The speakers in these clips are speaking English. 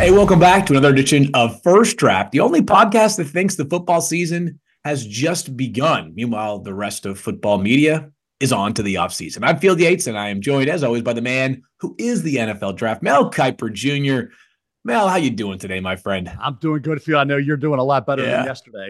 Hey, welcome back to another edition of First Draft, the only podcast that thinks the football season has just begun. Meanwhile, the rest of football media is on to the offseason. I'm Field Yates, and I am joined, as always, by the man who is the NFL Draft, Mel Kiper Jr. Mel, how you doing today, my friend? I'm doing good, Phil. I know you're doing a lot better than yesterday.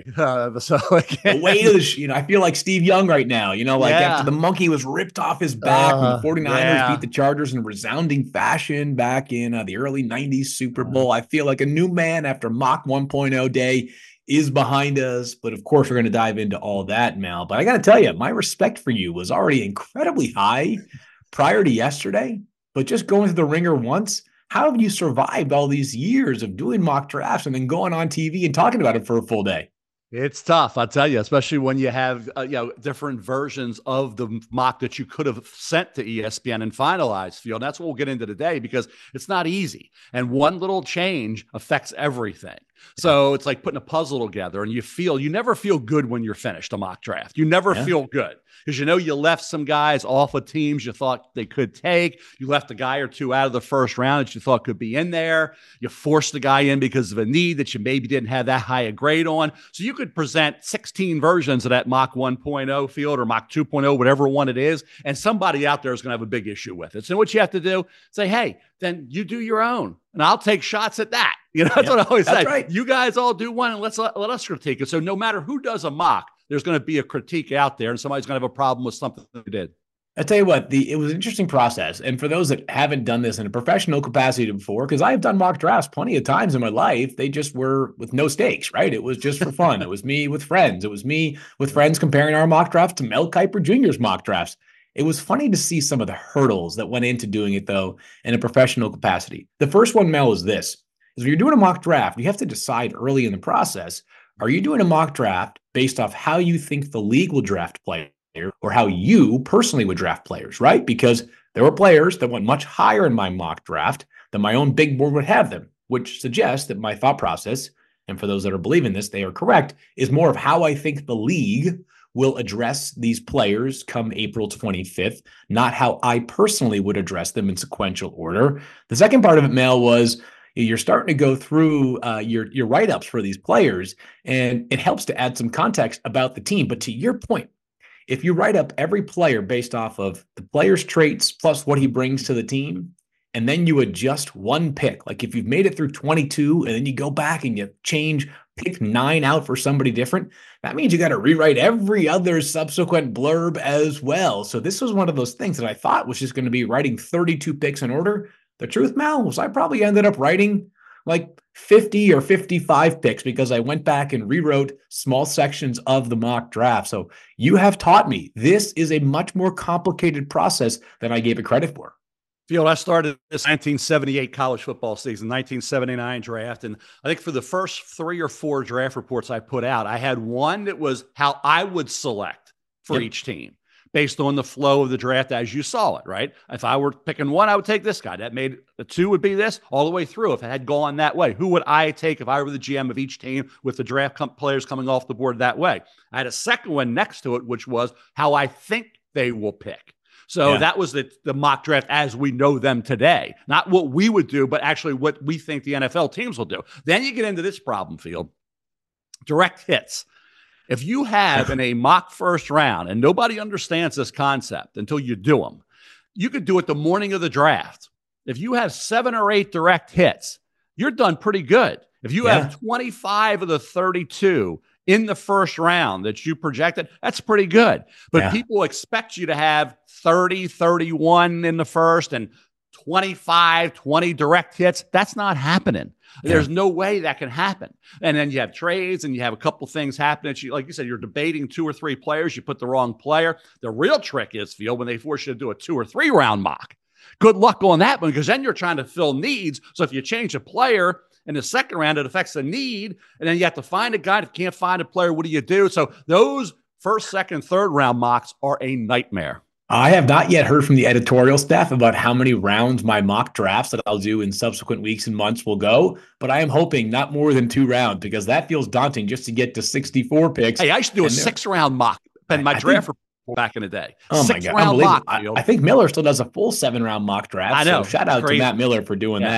The weight of the, I feel like Steve Young right now. After the monkey was ripped off his back when the 49ers beat the Chargers in resounding fashion back in the early 90s Super Bowl. I feel like a new man after Mock 1.0 day is behind us. But of course, we're going to dive into all that, Mel. But I got to tell you, my respect for you was already incredibly high prior to yesterday. But just going through the ringer once, how have you survived all these years of doing mock drafts and then going on TV and talking about it for a full day? It's tough, I'll tell you, especially when you have different versions of the mock that you could have sent to ESPN and finalized, Phil. And that's what we'll get into today because it's not easy. And one little change affects everything. So it's like putting a puzzle together, and you never feel good when you're finished a mock draft. You never feel good because you left some guys off of teams you thought they could take. You left a guy or two out of the first round that you thought could be in there. You forced the guy in because of a need that you maybe didn't have that high a grade on. So you could present 16 versions of that mock 1.0 field or mock 2.0, whatever one it is, and somebody out there is going to have a big issue with it. So what you have to do, say, hey, then you do your own, and I'll take shots at that. That's what I always say. Right. You guys all do one, and let us critique it. So no matter who does a mock, there's going to be a critique out there, and somebody's going to have a problem with something they did. I'll tell you what, it was an interesting process. And for those that haven't done this in a professional capacity before, because I've done mock drafts plenty of times in my life, they just were with no stakes, right? It was just for fun. It was me with friends. It was me with friends comparing our mock drafts to Mel Kiper Jr.'s mock drafts. It was funny to see some of the hurdles that went into doing it, though, in a professional capacity. The first one, Mel, is this. Is when you're doing a mock draft, you have to decide early in the process, are you doing a mock draft based off how you think the league will draft players or how you personally would draft players, right? Because there were players that went much higher in my mock draft than my own big board would have them, which suggests that my thought process, and for those that are believing this, they are correct, is more of how I think the league will address these players come April 25th, not how I personally would address them in sequential order. The second part of it, Mel, was you're starting to go through your write-ups for these players, and it helps to add some context about the team. But to your point, if you write up every player based off of the player's traits plus what he brings to the team, and then you adjust one pick, like if you've made it through 22 and then you go back and you change pick 9 out for somebody different, that means you got to rewrite every other subsequent blurb as well. So this was one of those things that I thought was just going to be writing 32 picks in order. The truth, Mel, was I probably ended up writing like 50 or 55 picks because I went back and rewrote small sections of the mock draft. So you have taught me this is a much more complicated process than I gave it credit for. Phil, I started this 1978 college football season, 1979 draft. And I think for the first 3 or 4 draft reports I put out, I had one that was how I would select for each team based on the flow of the draft as you saw it, right? If I were picking one, I would take this guy. That made a 2 would be this all the way through. If it had gone that way, who would I take if I were the GM of each team with the draft players coming off the board that way? I had a second one next to it, which was how I think they will pick. So that was the mock draft as we know them today. Not what we would do, but actually what we think the NFL teams will do. Then you get into this problem, Field. Direct hits. If you have in a mock first round, and nobody understands this concept until you do them, you could do it the morning of the draft. If you have 7 or 8 direct hits, you're done pretty good. If you have 25 of the 32 in the first round that you projected, that's pretty good. But people expect you to have 30, 31 in the first and 25, 20 direct hits. That's not happening. There's no way that can happen. And then you have trades and you have a couple things happening. Like you said, you're debating 2 or 3 players. You put the wrong player. The real trick is, Phil, when they force you to do a 2 or 3 round mock. Good luck on that one because then you're trying to fill needs. So if you change a player in the second round, it affects the need. And then you have to find a guy. If you can't find a player, what do you do? So those first, second, third round mocks are a nightmare. I have not yet heard from the editorial staff about how many rounds my mock drafts that I'll do in subsequent weeks and months will go, but I am hoping not more than 2 rounds because that feels daunting just to get to 64 picks. Hey, I should do a 6-round mock and my draft back in the day. Oh my God, mock, I think Miller still does a full 7-round mock draft. I know. So shout out to Matt Miller for doing that.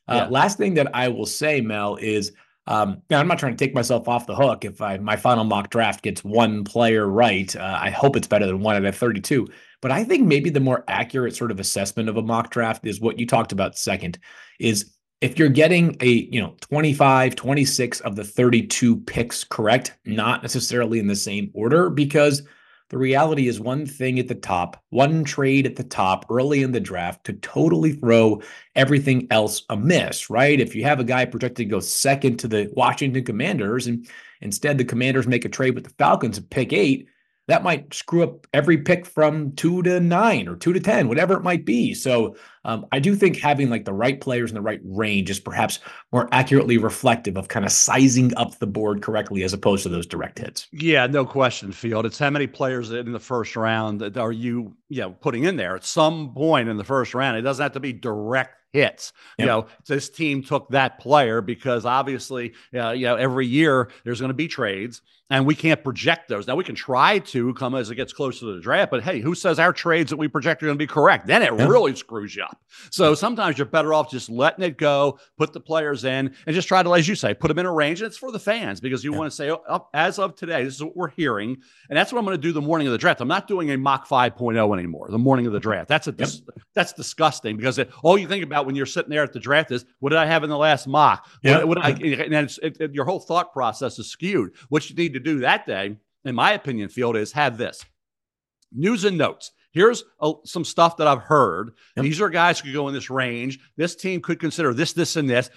Yeah. Last thing that I will say, Mel, is now I'm not trying to take myself off the hook. If my final mock draft gets one player right, I hope it's better than 1 out of 32. But I think maybe the more accurate sort of assessment of a mock draft is what you talked about second, is if you're getting a 25, 26 of the 32 picks correct, not necessarily in the same order, because the reality is one thing at the top, one trade at the top early in the draft could totally throw everything else amiss, right? If you have a guy projected to go second to the Washington Commanders and instead the Commanders make a trade with the Falcons at pick 8, that might screw up every pick from 2 to 9 or 2 to 10, whatever it might be. So I do think having like the right players in the right range is perhaps more accurately reflective of kind of sizing up the board correctly as opposed to those direct hits. Yeah, no question, Field. It's how many players in the first round that are you putting in there at some point in the first round. It doesn't have to be direct hits. Yep. This team took that player because obviously, every year there's going to be trades and we can't project those. Now we can try to come as it gets closer to the draft, but hey, who says our trades that we project are going to be correct? Then it really screws you up. So sometimes you're better off just letting it go, put the players in and just try to, as you say, put them in a range. And it's for the fans because you want to say, as of today, this is what we're hearing. And that's what I'm going to do the morning of the draft. I'm not doing a mock 5.0 anymore, the morning of the draft. That's disgusting because all you think about when you're sitting there at the draft is, what did I have in the last mock? And your whole thought process is skewed. What you need to do that day, in my opinion, Field, is have this news and notes. Here's some stuff that I've heard. Yep. These are guys who could go in this range. This team could consider this, this, and this.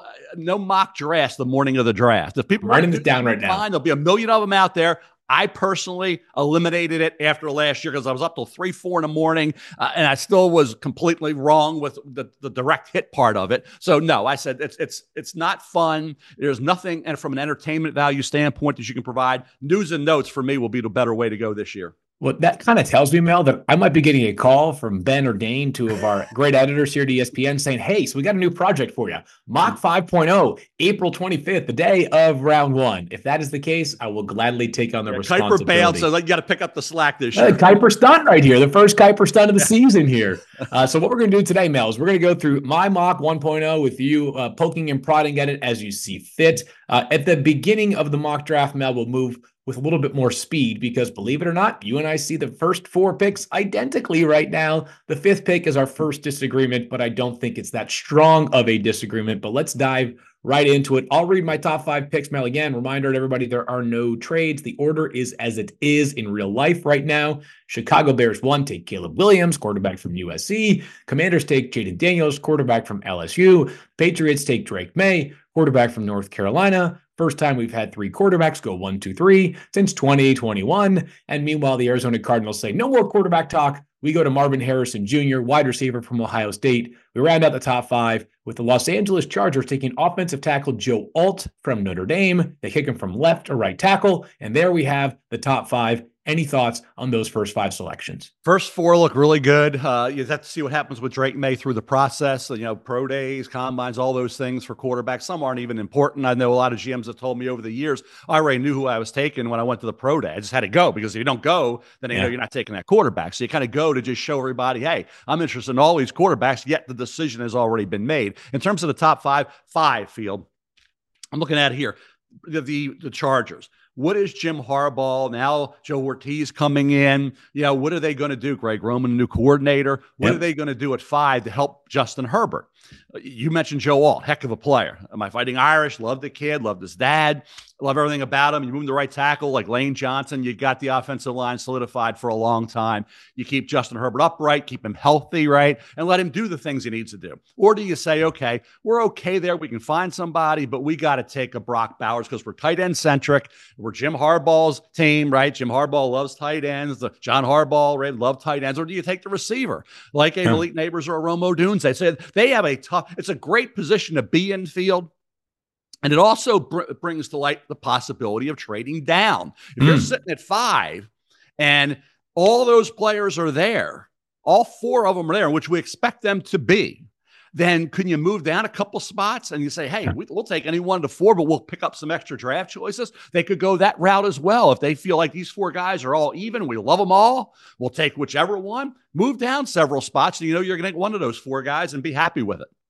No mock drafts the morning of the draft. If people writing this down right now, there'll be a million of them out there. I personally eliminated it after last year because I was up till 3, 4 in the morning, and I still was completely wrong with the direct hit part of it. So no, I said it's not fun. There's nothing, and from an entertainment value standpoint that you can provide, news and notes for me will be the better way to go this year. Well, that kind of tells me, Mel, that I might be getting a call from Ben or Dane, two of our great editors here at ESPN, saying, hey, so we got a new project for you. Mock 5.0, April 25th, the day of round 1. If that is the case, I will gladly take on the responsibility. Kuiper bailed, so you got to pick up the slack this year. Kuiper stunt right here, the first Kuiper stunt of the season here. So what we're going to do today, Mel, is we're going to go through my mock 1.0 with you poking and prodding at it as you see fit. At the beginning of the mock draft, Mel, we'll move with a little bit more speed because, believe it or not, you and I see the first 4 picks identically right now. The 5th pick is our first disagreement, but I don't think it's that strong of a disagreement. But let's dive right into it. I'll read my top 5 picks, Mel. Again, reminder to everybody, there are no trades. The order is as it is in real life right now. Chicago Bears 1 take Caleb Williams, quarterback from USC. Commanders take Jaden Daniels, quarterback from LSU. Patriots take Drake May, quarterback from North Carolina. First time we've had 3 quarterbacks go 1, 2, 3 since 2021. And meanwhile, the Arizona Cardinals say no more quarterback talk. We go to Marvin Harrison Jr., wide receiver from Ohio State. We round out the top 5 with the Los Angeles Chargers taking offensive tackle Joe Alt from Notre Dame. They kick him from left or right tackle. And there we have the top 5. Any thoughts on those first 5 selections? First 4 look really good. You have to see what happens with Drake May through the process. Pro days, combines, all those things for quarterbacks. Some aren't even important. I know a lot of GMs have told me over the years, I already knew who I was taking when I went to the pro day. I just had to go because if you don't go, then they know you're not taking that quarterback. So you kind of go to just show everybody, hey, I'm interested in all these quarterbacks, yet the decision has already been made. In terms of the top 5 Field, I'm looking at here, the Chargers. What is Jim Harbaugh? Now Joe Ortiz coming in. What are they going to do? Greg Roman, new coordinator. What are they going to do at 5 to help Justin Herbert? You mentioned Joe Alt, heck of a player. Am I fighting Irish? Love the kid, loved his dad, love everything about him. You move him to right tackle like Lane Johnson. You got the offensive line solidified for a long time. You keep Justin Herbert upright, keep him healthy, right? And let him do the things he needs to do. Or do you say, okay, we're okay there. We can find somebody, but we got to take a Brock Bowers because we're tight end centric. We're Jim Harbaugh's team, right? Jim Harbaugh loves tight ends. John Harbaugh, right, love tight ends. Or do you take the receiver like a Elite Neighbors or a Romo Dunes? They said they have a tough, it's a great position to be in, Field. And it also brings to light the possibility of trading down. If you're sitting at 5 and all those players are there, all 4 of them are there, which we expect them to be, then can you move down a couple spots and you say, hey, we'll take any 1 to 4, but we'll pick up some extra draft choices? They could go that route as well. If they feel like these 4 guys are all even, we love them all, we'll take whichever one, move down several spots. And you're going to get one of those 4 guys and be happy with it.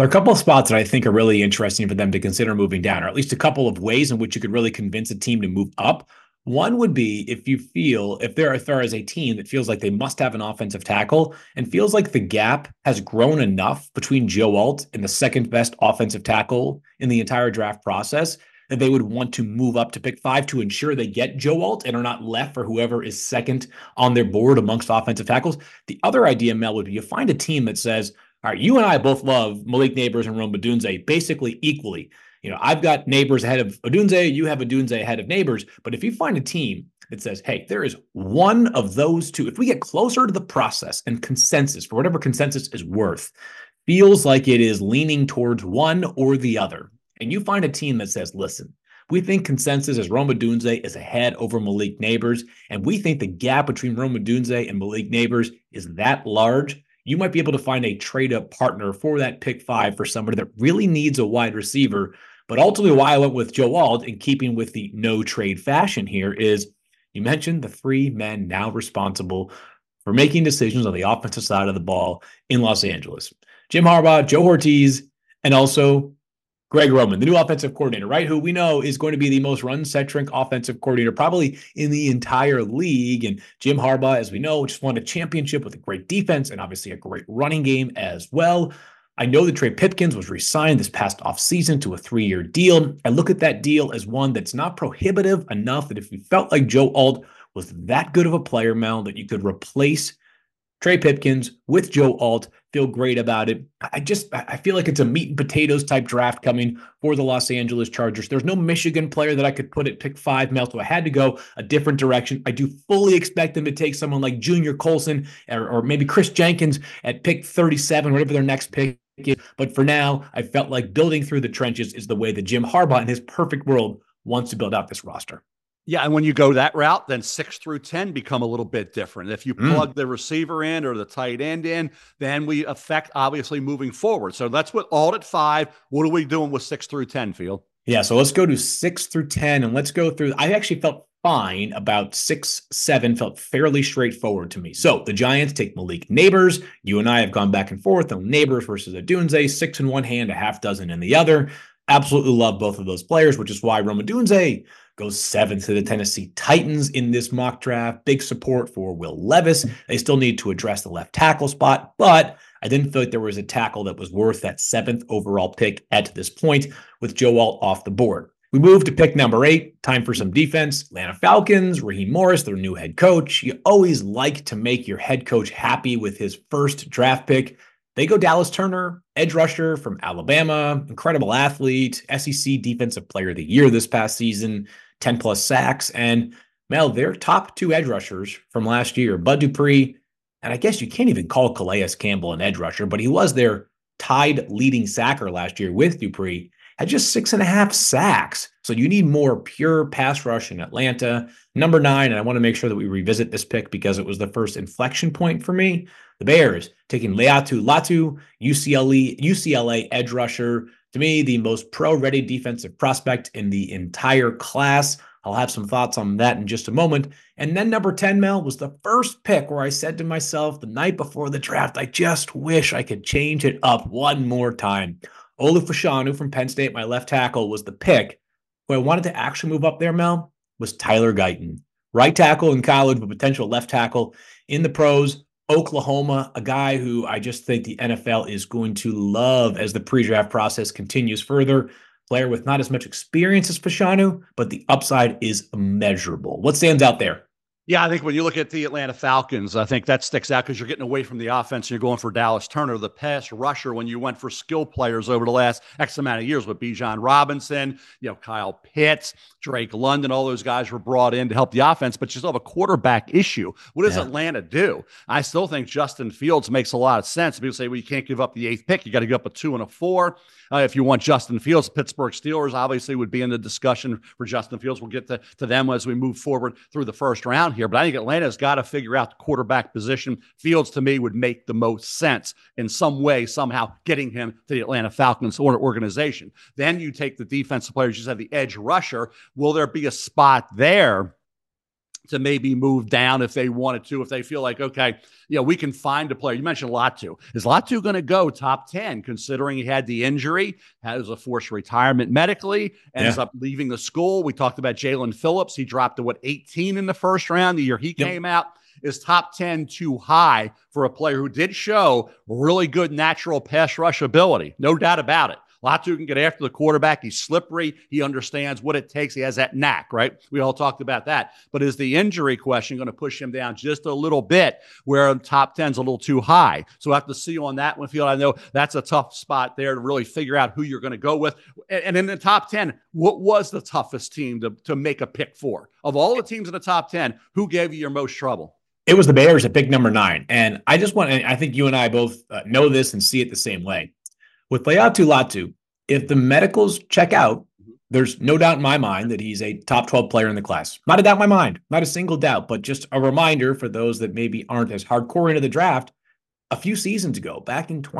There are a couple of spots that I think are really interesting for them to consider moving down, or at least a couple of ways in which you could really convince a team to move up. One would be if there is a team that feels like they must have an offensive tackle and feels like the gap has grown enough between Joe Alt and the second best offensive tackle in the entire draft process that they would want to move up to pick 5 to ensure they get Joe Alt and are not left for whoever is second on their board amongst offensive tackles. The other idea, Mel, would be you find a team that says, all right, you and I both love Malik Nabers and Rome Odunze basically equally. I've got Nabers ahead of Odunze, you have Odunze ahead of Nabers. But if you find a team that says, hey, there is one of those two, if we get closer to the process and consensus, for whatever consensus is worth, feels like it is leaning towards one or the other, and you find a team that says, listen, we think consensus is Rome Odunze is ahead over Malik Nabers, and we think the gap between Rome Odunze and Malik Nabers is that large, you might be able to find a trade-up partner for that pick 5 for somebody that really needs a wide receiver. But ultimately, why I went with Joe Alt, in keeping with the no-trade fashion here, is you mentioned the 3 men now responsible for making decisions on the offensive side of the ball in Los Angeles. Jim Harbaugh, Joe Ortiz, and also Greg Roman, the new offensive coordinator, right? Who we know is going to be the most run-centric offensive coordinator probably in the entire league. And Jim Harbaugh, as we know, just won a championship with a great defense and obviously a great running game as well. I know that Trey Pipkins was re-signed this past offseason to a 3-year deal. I look at that deal as one that's not prohibitive enough that if you felt like Joe Alt was that good of a player, Mel, that you could replace Trey Pipkins with Joe Alt, feel great about it. I feel like it's a meat and potatoes type draft coming for the Los Angeles Chargers. There's no Michigan player that I could put at pick 5, Mel, so I had to go a different direction. I do fully expect them to take someone like Junior Colson or maybe Chris Jenkins at pick 37, whatever their next pick is. But for now, I felt like building through the trenches is the way that Jim Harbaugh in his perfect world wants to build out this roster. Yeah, and when you go that route, then 6 through 10 become a little bit different. If you plug the receiver in or the tight end in, then we affect, obviously, moving forward. So that's what Alt at 5. What are we doing with 6 through 10, Field? Yeah, so let's go to 6 through 10, and let's go through. I actually felt fine about 6, 7, felt fairly straightforward to me. So the Giants take Malik Nabers. You and I have gone back and forth on Nabers versus Odunze, 6 in one hand, a half dozen in the other. Absolutely love both of those players, which is why Rome Odunze goes 7th to the Tennessee Titans in this mock draft. Big support for Will Levis. They still need to address the left tackle spot, but I didn't feel like there was a tackle that was worth that 7th overall pick at this point with Joe Alt off the board. We move to pick number 8. Time for some defense. Atlanta Falcons, Raheem Morris, their new head coach. You always like to make your head coach happy with his first draft pick. They go Dallas Turner, edge rusher from Alabama, incredible athlete, SEC Defensive Player of the Year this past season, 10-plus sacks. And, Mel, their top 2 edge rushers from last year, Bud Dupree, and I guess you can't even call Calais Campbell an edge rusher, but he was their tied leading sacker last year with Dupree, had just 6.5 sacks. So you need more pure pass rush in Atlanta. Number 9, and I want to make sure that we revisit this pick because it was the first inflection point for me. The Bears taking Laiatu Latu, UCLA edge rusher. To me, the most pro-ready defensive prospect in the entire class. I'll have some thoughts on that in just a moment. And then number 10, Mel, was the first pick where I said to myself the night before the draft, I just wish I could change it up one more time. Olu Fashanu from Penn State, my left tackle, was the pick. Who I wanted to actually move up there, Mel, was Tyler Guyton. Right tackle in college, but potential left tackle in the pros. Oklahoma, a guy who I just think the NFL is going to love as the pre-draft process continues further. Player with not as much experience as Fashanu, but the upside is immeasurable. What stands out there? Yeah, I think when you look at the Atlanta Falcons, I think that sticks out because you're getting away from the offense and you're going for Dallas Turner, the pass rusher, when you went for skill players over the last X amount of years with Bijan Robinson, Kyle Pitts, Drake London, all those guys were brought in to help the offense, but you still have a quarterback issue. What does Atlanta do? I still think Justin Fields makes a lot of sense. People say, well, you can't give up the 8th pick. You got to give up a 2 and a 4. If you want Justin Fields, Pittsburgh Steelers obviously would be in the discussion for Justin Fields. We'll get to them as we move forward through the first round here. But I think Atlanta's got to figure out the quarterback position. Fields, to me, would make the most sense in some way, somehow getting him to the Atlanta Falcons organization. Then you take the defensive players. You said the edge rusher. Will there be a spot there to maybe move down if they wanted to, if they feel like, okay, we can find a player. You mentioned Latu. Is Latu going to go top 10, considering he had the injury, has a forced retirement medically, ends up leaving the school? We talked about Jalen Phillips. He dropped to 18 in the first round the year he came out. Is top 10 too high for a player who did show really good natural pass rush ability? No doubt about it. Latu can get after the quarterback. He's slippery. He understands what it takes. He has that knack, right? We all talked about that. But is the injury question going to push him down just a little bit where top 10 is a little too high? So we'll have to see on that one field. I know that's a tough spot there to really figure out who you're going to go with. And in the top 10, what was the toughest team to make a pick for? Of all the teams in the top 10, who gave you your most trouble? It was the Bears at pick number 9. And I think you and I both know this and see it the same way. With Latu, if the medicals check out, there's no doubt in my mind that he's a top 12 player in the class. Not a doubt in my mind, not a single doubt, but just a reminder for those that maybe aren't as hardcore into the draft. A few seasons ago, back in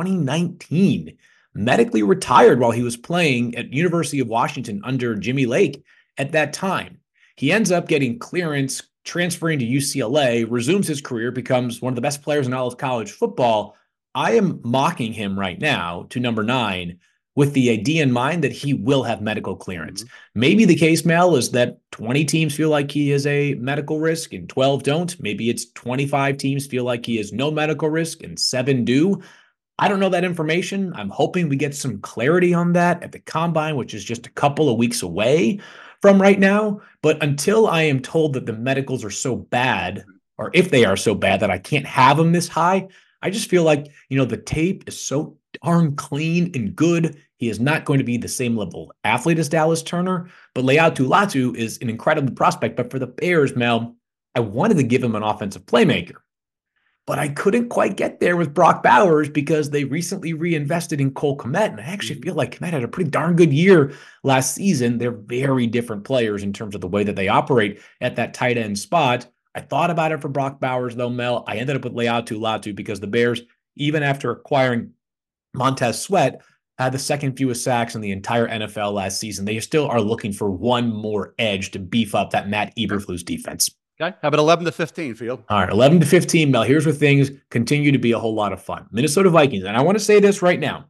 2019, medically retired while he was playing at University of Washington under Jimmy Lake at that time. He ends up getting clearance, transferring to UCLA, resumes his career, becomes one of the best players in all of college football. I am mocking him right now to number 9 with the idea in mind that he will have medical clearance. Maybe the case, Mel, is that 20 teams feel like he is a medical risk and 12 don't. Maybe it's 25 teams feel like he is no medical risk and 7 do. I don't know that information. I'm hoping we get some clarity on that at the Combine, which is just a couple of weeks away from right now. But until I am told that the medicals are so bad, or if they are so bad that I can't have them this high, I just feel like, the tape is so darn clean and good. He is not going to be the same level athlete as Dallas Turner, but Latu is an incredible prospect. But for the Bears, Mel, I wanted to give him an offensive playmaker, but I couldn't quite get there with Brock Bowers because they recently reinvested in Cole Kmet. And I actually feel like Kmet had a pretty darn good year last season. They're very different players in terms of the way that they operate at that tight end spot. I thought about it for Brock Bowers, though, Mel. I ended up with Latu because the Bears, even after acquiring Montez Sweat, had the second fewest sacks in the entire NFL last season. They still are looking for one more edge to beef up that Matt Eberflus defense. Okay. How about 11-15, Field? All right, 11-15, Mel. Here's where things continue to be a whole lot of fun. Minnesota Vikings, and I want to say this right now.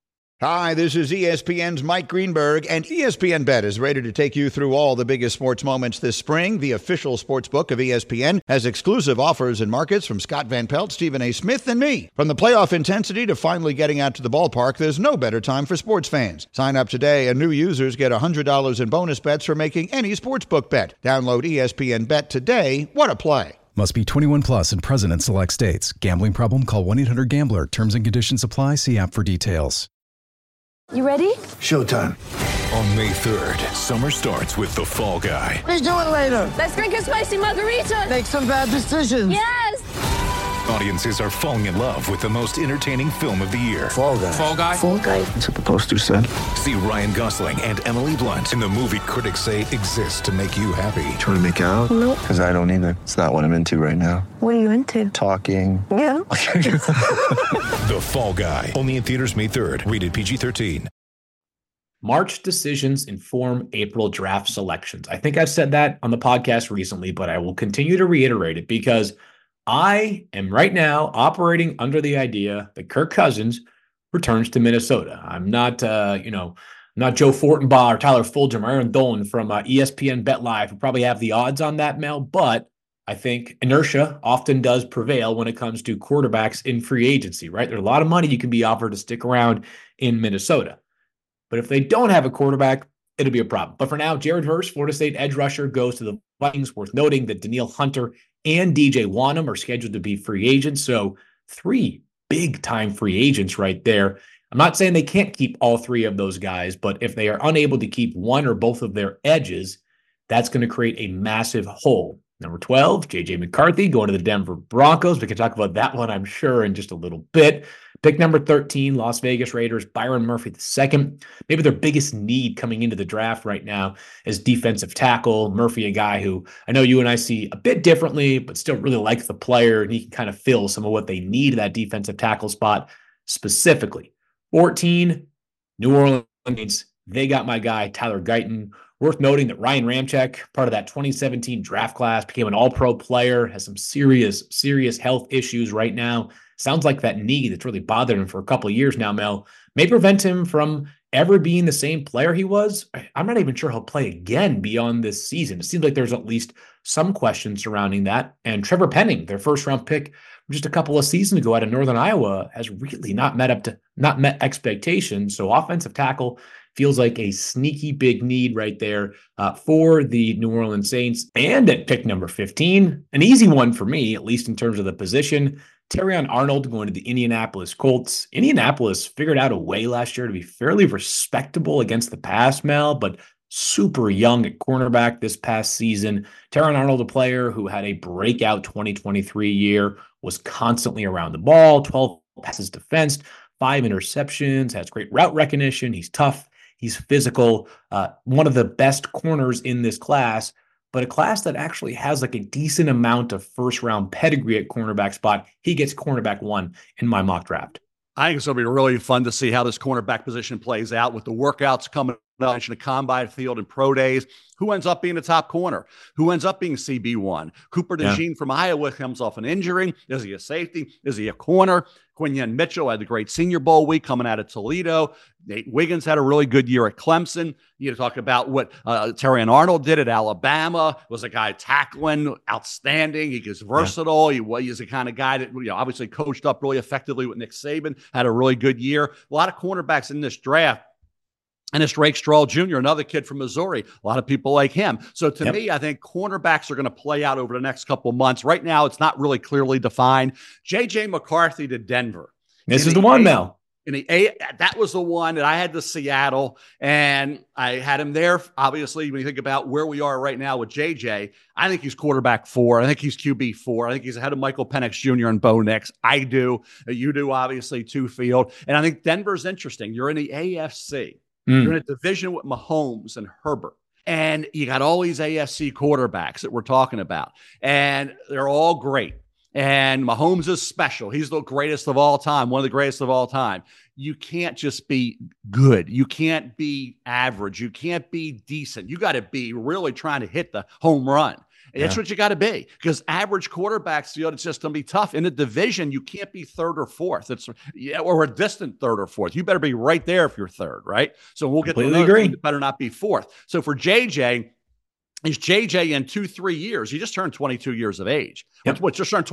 Hi, this is ESPN's Mike Greenberg, and ESPN Bet is ready to take you through all the biggest sports moments this spring. The official sports book of ESPN has exclusive offers and markets from Scott Van Pelt, Stephen A. Smith, and me. From the playoff intensity to finally getting out to the ballpark, there's no better time for sports fans. Sign up today, and new users get $100 in bonus bets for making any sportsbook bet. Download ESPN Bet today. What a play. Must be 21 plus and present in select states. Gambling problem? Call 1-800-GAMBLER. Terms and conditions apply. See app for details. You ready? Showtime. On May 3rd, summer starts with The Fall Guy. Let's do it later. Let's drink a spicy margarita. Make some bad decisions. Yes. Audiences are falling in love with the most entertaining film of the year. Fall Guy. Fall Guy? Fall Guy. That's what the poster said. See Ryan Gosling and Emily Blunt in the movie critics say exists to make you happy. Trying to make it out? Nope. Because I don't either. It's not what I'm into right now. What are you into? Talking. Yeah. The Fall Guy. Only in theaters May 3rd. Rated PG-13. March decisions inform April draft selections. I think I've said that on the podcast recently, but I will continue to reiterate it because I am right now operating under the idea that Kirk Cousins returns to Minnesota. I'm not, not Joe Fortenbaugh or Tyler Fulgham or Aaron Dolan from ESPN Bet Live who probably have the odds on that, Mel, but I think inertia often does prevail when it comes to quarterbacks in free agency, right? There's a lot of money you can be offered to stick around in Minnesota. But if they don't have a quarterback, it'll be a problem. But for now, Jared Verse, Florida State edge rusher, goes to the Vikings. Worth noting that Danielle Hunter and DJ Wonnum are scheduled to be free agents. So 3 big-time free agents right there. I'm not saying they can't keep all 3 of those guys, but if they are unable to keep one or both of their edges, that's going to create a massive hole. Number 12, J.J. McCarthy going to the Denver Broncos. We can talk about that one, I'm sure, in just a little bit. Pick number 13, Las Vegas Raiders, Byron Murphy II. Maybe their biggest need coming into the draft right now is defensive tackle. Murphy, a guy who I know you and I see a bit differently, but still really like the player, and he can kind of fill some of what they need at that defensive tackle spot specifically. 14, New Orleans They got my guy, Tyler Guyton. Worth noting that Ryan Ramczyk, part of that 2017 draft class, became an all-pro player, has some serious health issues right now. Sounds like that knee that's really bothered him for a couple of years now, Mel, may prevent him from ever being the same player he was. I'm not even sure he'll play again beyond this season. It seems like there's at least some questions surrounding that. And Trevor Penning, their first-round pick just a couple of seasons ago out of Northern Iowa, has really not met expectations. So offensive tackle feels like a sneaky big need right there for the New Orleans Saints. And at pick number 15, an easy one for me, at least in terms of the position, Terrion Arnold going to the Indianapolis Colts. Indianapolis figured out a way last year to be fairly respectable against the pass, Mel, but super young at cornerback this past season. Terrion Arnold, a player who had a breakout 2023 year, was constantly around the ball, 12 passes defensed, 5 interceptions, has great route recognition. He's tough. He's physical, one of the best corners in this class, but a class that actually has like a decent amount of first-round pedigree at cornerback spot. He gets cornerback 1 in my mock draft. I think it's going to be really fun to see how this cornerback position plays out with the workouts coming up, the combine field and pro days. Who ends up being the top corner? Who ends up being CB1? Cooper DeJean from Iowa comes off an injury. Is he a safety? Is he a corner? Quinyon Mitchell had the great Senior Bowl week coming out of Toledo. Nate Wiggins had a really good year at Clemson. You talk about what Terrion Arnold did at Alabama. Was a guy tackling, outstanding. He is versatile. He's the kind of guy that obviously coached up really effectively with Nick Saban. Had a really good year. A lot of cornerbacks in this draft. And it's Drake Stroll Jr., another kid from Missouri. A lot of people like him. So to me, I think cornerbacks are going to play out over the next couple of months. Right now, it's not really clearly defined. J.J. McCarthy to Denver. This is the one, Mel. That was the one that I had to Seattle, and I had him there. Obviously, when you think about where we are right now with JJ, I think he's quarterback 4. I think he's QB 4. I think he's ahead of Michael Penix Jr. and Bo Nix. I do. You do, obviously, too, Field. And I think Denver's interesting. You're in the AFC. You're in a division with Mahomes and Herbert. And you got all these AFC quarterbacks that we're talking about. And they're all great. And Mahomes is special. He's the greatest of all time, one of the greatest of all time. You can't just be good. You can't be average. You can't be decent. You got to be really trying to hit the home run. And that's what you got to be, because average quarterbacks, it's just going to be tough. In a division, you can't be 3rd or 4th. Or a distant 3rd or 4th. You better be right there if you're 3rd, right? So we'll get to another thing that better not be 4th. So for JJ, is JJ in 2-3 years? He just turned 22 years of age. Just turned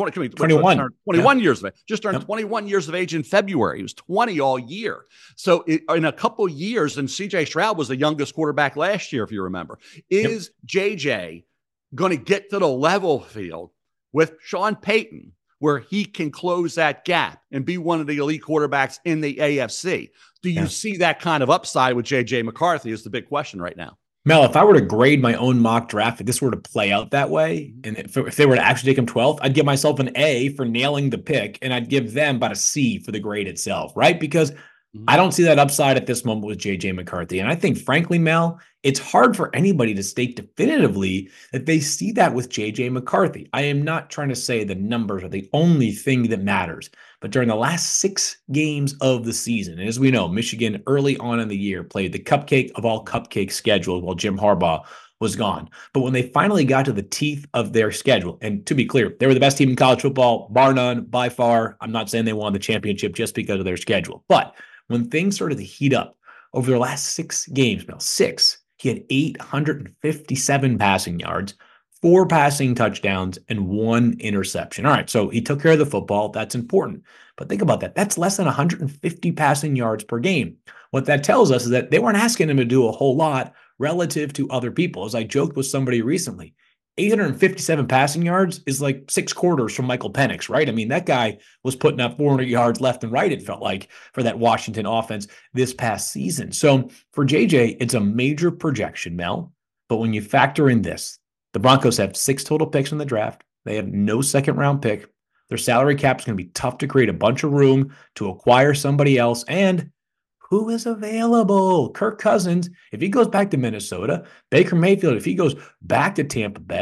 21 years of age. Just turned 21 years of age in February. He was 20 all year. So in a couple of years, and CJ Stroud was the youngest quarterback last year, if you remember. Is JJ going to get to the level field with Sean Payton where he can close that gap and be one of the elite quarterbacks in the AFC? Do you see that kind of upside with J.J. McCarthy is the big question right now. Mel, if I were to grade my own mock draft, if this were to play out that way, and if they were to actually take him 12th, I'd give myself an A for nailing the pick, and I'd give them about a C for the grade itself, right? Because I don't see that upside at this moment with J.J. McCarthy. And I think, frankly, Mel, it's hard for anybody to state definitively that they see that with J.J. McCarthy. I am not trying to say the numbers are the only thing that matters. But during the last 6 games of the season, and as we know, Michigan early on in the year played the cupcake of all cupcake schedules while Jim Harbaugh was gone. But when they finally got to the teeth of their schedule, and to be clear, they were the best team in college football, bar none, by far. I'm not saying they won the championship just because of their schedule. But when things started to heat up over their last 6 games, Mel, 6, he had 857 passing yards, 4 passing touchdowns, and 1 interception. All right, so he took care of the football. That's important. But think about that. That's less than 150 passing yards per game. What that tells us is that they weren't asking him to do a whole lot relative to other people. As I joked with somebody recently, 857 passing yards is like 6 quarters from Michael Penix, right? I mean, that guy was putting up 400 yards left and right, it felt like, for that Washington offense this past season. So for JJ, it's a major projection, Mel. But when you factor in this, the Broncos have 6 total picks in the draft. They have no second-round pick. Their salary cap is going to be tough to create a bunch of room to acquire somebody else. And who is available? Kirk Cousins, if he goes back to Minnesota, Baker Mayfield, if he goes back to Tampa Bay,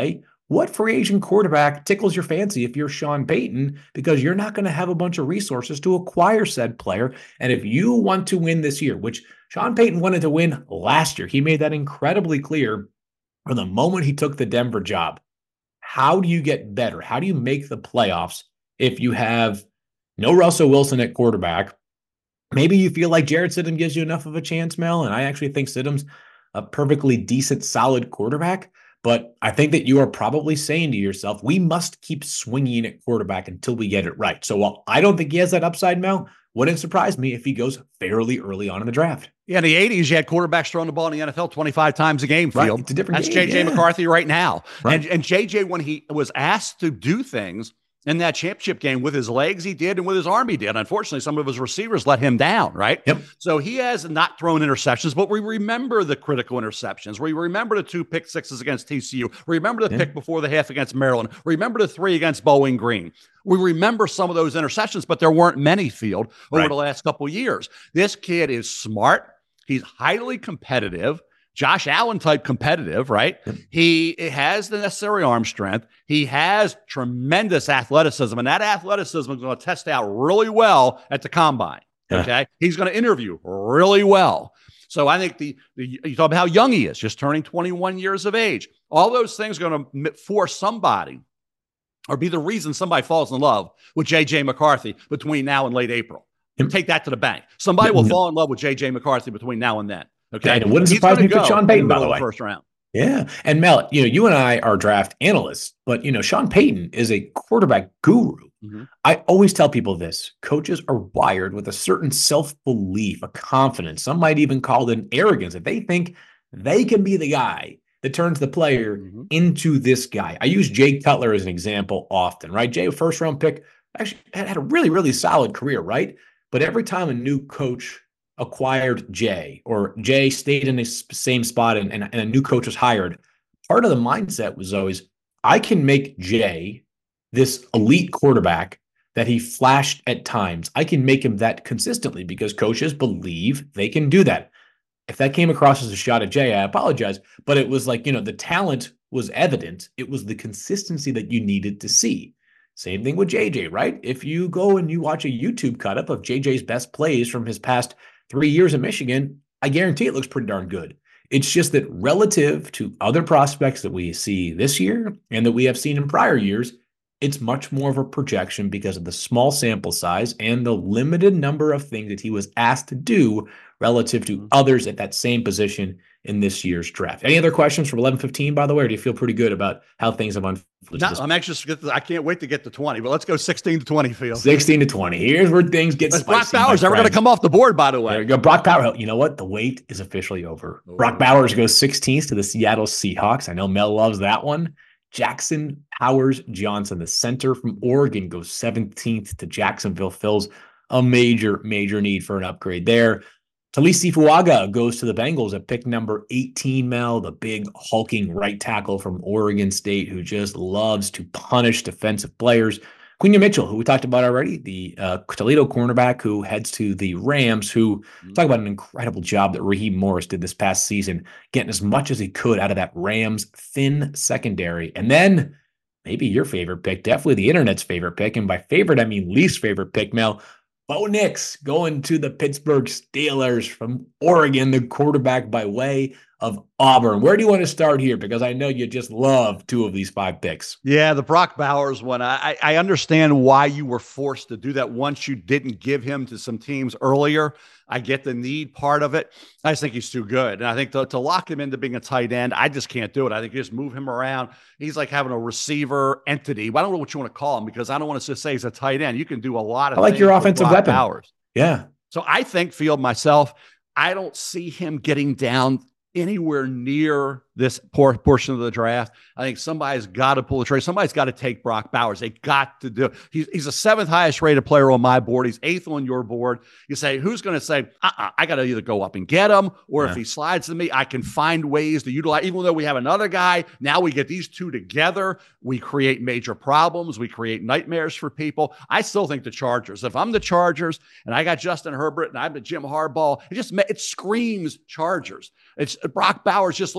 What free agent quarterback tickles your fancy if you're Sean Payton? Because you're not going to have a bunch of resources to acquire said player. And if you want to win this year, which Sean Payton wanted to win last year, he made that incredibly clear from the moment he took the Denver job. How do you get better? How do you make the playoffs if you have no Russell Wilson at quarterback? Maybe you feel like Jarrett Stidham gives you enough of a chance, Mel, and I actually think Stidham's a perfectly decent, solid quarterback. But I think that you are probably saying to yourself, we must keep swinging at quarterback until we get it right. So while I don't think he has that upside, Mel, wouldn't surprise me if he goes fairly early on in the draft. Yeah, in the 80s, you had quarterbacks throwing the ball in the NFL 25 times a game, Field. Right, it's a different That's game, J.J. McCarthy right now. Right. And J.J., when he was asked to do things in that championship game with his legs, he did, and with his arm, he did. Unfortunately, some of his receivers let him down, right? Yep. So he has not thrown interceptions, but we remember the critical interceptions. We remember the 2 pick sixes against TCU. We remember the pick before the half against Maryland. Remember the 3 against Bowling Green. We remember some of those interceptions, but there weren't many, Field, over the last couple of years. This kid is smart. He's highly competitive. Josh Allen type competitive, right? He has the necessary arm strength. He has tremendous athleticism, and that athleticism is going to test out really well at the combine. Okay. He's going to interview really well. So I think you talk about how young he is, just turning 21 years of age. All those things are going to force somebody or be the reason somebody falls in love with J.J. McCarthy between now and late April. Take that to the bank. Somebody will fall in love with J.J. McCarthy between now and then. Okay. And it wouldn't surprise me for Sean Payton, by the way. First round. Yeah. And Mel, you and I are draft analysts, but Sean Payton is a quarterback guru. Mm-hmm. I always tell people this: coaches are wired with a certain self-belief, a confidence. Some might even call it an arrogance if they think they can be the guy that turns the player into this guy. I use Jay Cutler as an example often, right? Jay, first round pick, actually had a really, really solid career, right? But every time a new coach acquired Jay, or Jay stayed in the same spot and a new coach was hired, part of the mindset was always, I can make Jay this elite quarterback that he flashed at times. I can make him that consistently because coaches believe they can do that. If that came across as a shot at Jay, I apologize, but it was like, the talent was evident. It was the consistency that you needed to see. Same thing with JJ, right? If you go and you watch a YouTube cut up of JJ's best plays from his past 3 years in Michigan, I guarantee it looks pretty darn good. It's just that relative to other prospects that we see this year and that we have seen in prior years, it's much more of a projection because of the small sample size and the limited number of things that he was asked to do relative to others at that same position in this year's draft. Any other questions from 11:15, by the way, or do you feel pretty good about how things have unfolded? No, I'm anxious to get I can't wait to get to 20, but let's go 16 to 20, Phil. 16 to 20. Here's where things get spicy. Brock Bowers never going to come off the board, by the way. There you go. Brock Bowers. You know what? The wait is officially over. Brock Bowers goes 16th to the Seattle Seahawks. I know Mel loves that one. Jackson Powers Johnson, the center from Oregon, goes 17th to Jacksonville. Fills a major, major need for an upgrade there. Talisi Fuaga goes to the Bengals at pick number 18, Mel, the big hulking right tackle from Oregon State who just loves to punish defensive players. Quinyon Mitchell, who we talked about already, the Toledo cornerback who heads to the Rams, who talk about an incredible job that Raheem Morris did this past season, getting as much as he could out of that Rams thin secondary. And then maybe your favorite pick, definitely the internet's favorite pick, and by favorite, I mean least favorite pick, Mel, Bo Nix going to the Pittsburgh Steelers from Oregon, the quarterback by way of Auburn. Where do you want to start here? Because I know you just love 2 of these 5 picks. Yeah, the Brock Bowers one. I understand why you were forced to do that once you didn't give him to some teams earlier. I get the need part of it. I just think he's too good. And I think to lock him into being a tight end, I just can't do it. I think you just move him around. He's like having a receiver entity. I don't know what you want to call him because I don't want to just say he's a tight end. You can do a lot of things. I like your offensive weapon. Bowers. Yeah. So I think Field myself, I don't see him getting down anywhere near this portion of the draft. I think somebody's got to pull the trigger. Somebody's got to take Brock Bowers. They got to do it. He's the 7th highest rated player on my board. He's 8th on your board. You say, who's going to say, I got to either go up and get him, or if he slides to me, I can find ways to utilize, even though we have another guy, now we get these 2 together. We create major problems. We create nightmares for people. I still think the Chargers, if I'm the Chargers and I got Justin Herbert and I'm the Jim Harbaugh, it screams Chargers. Brock Bowers just looks like a Charger.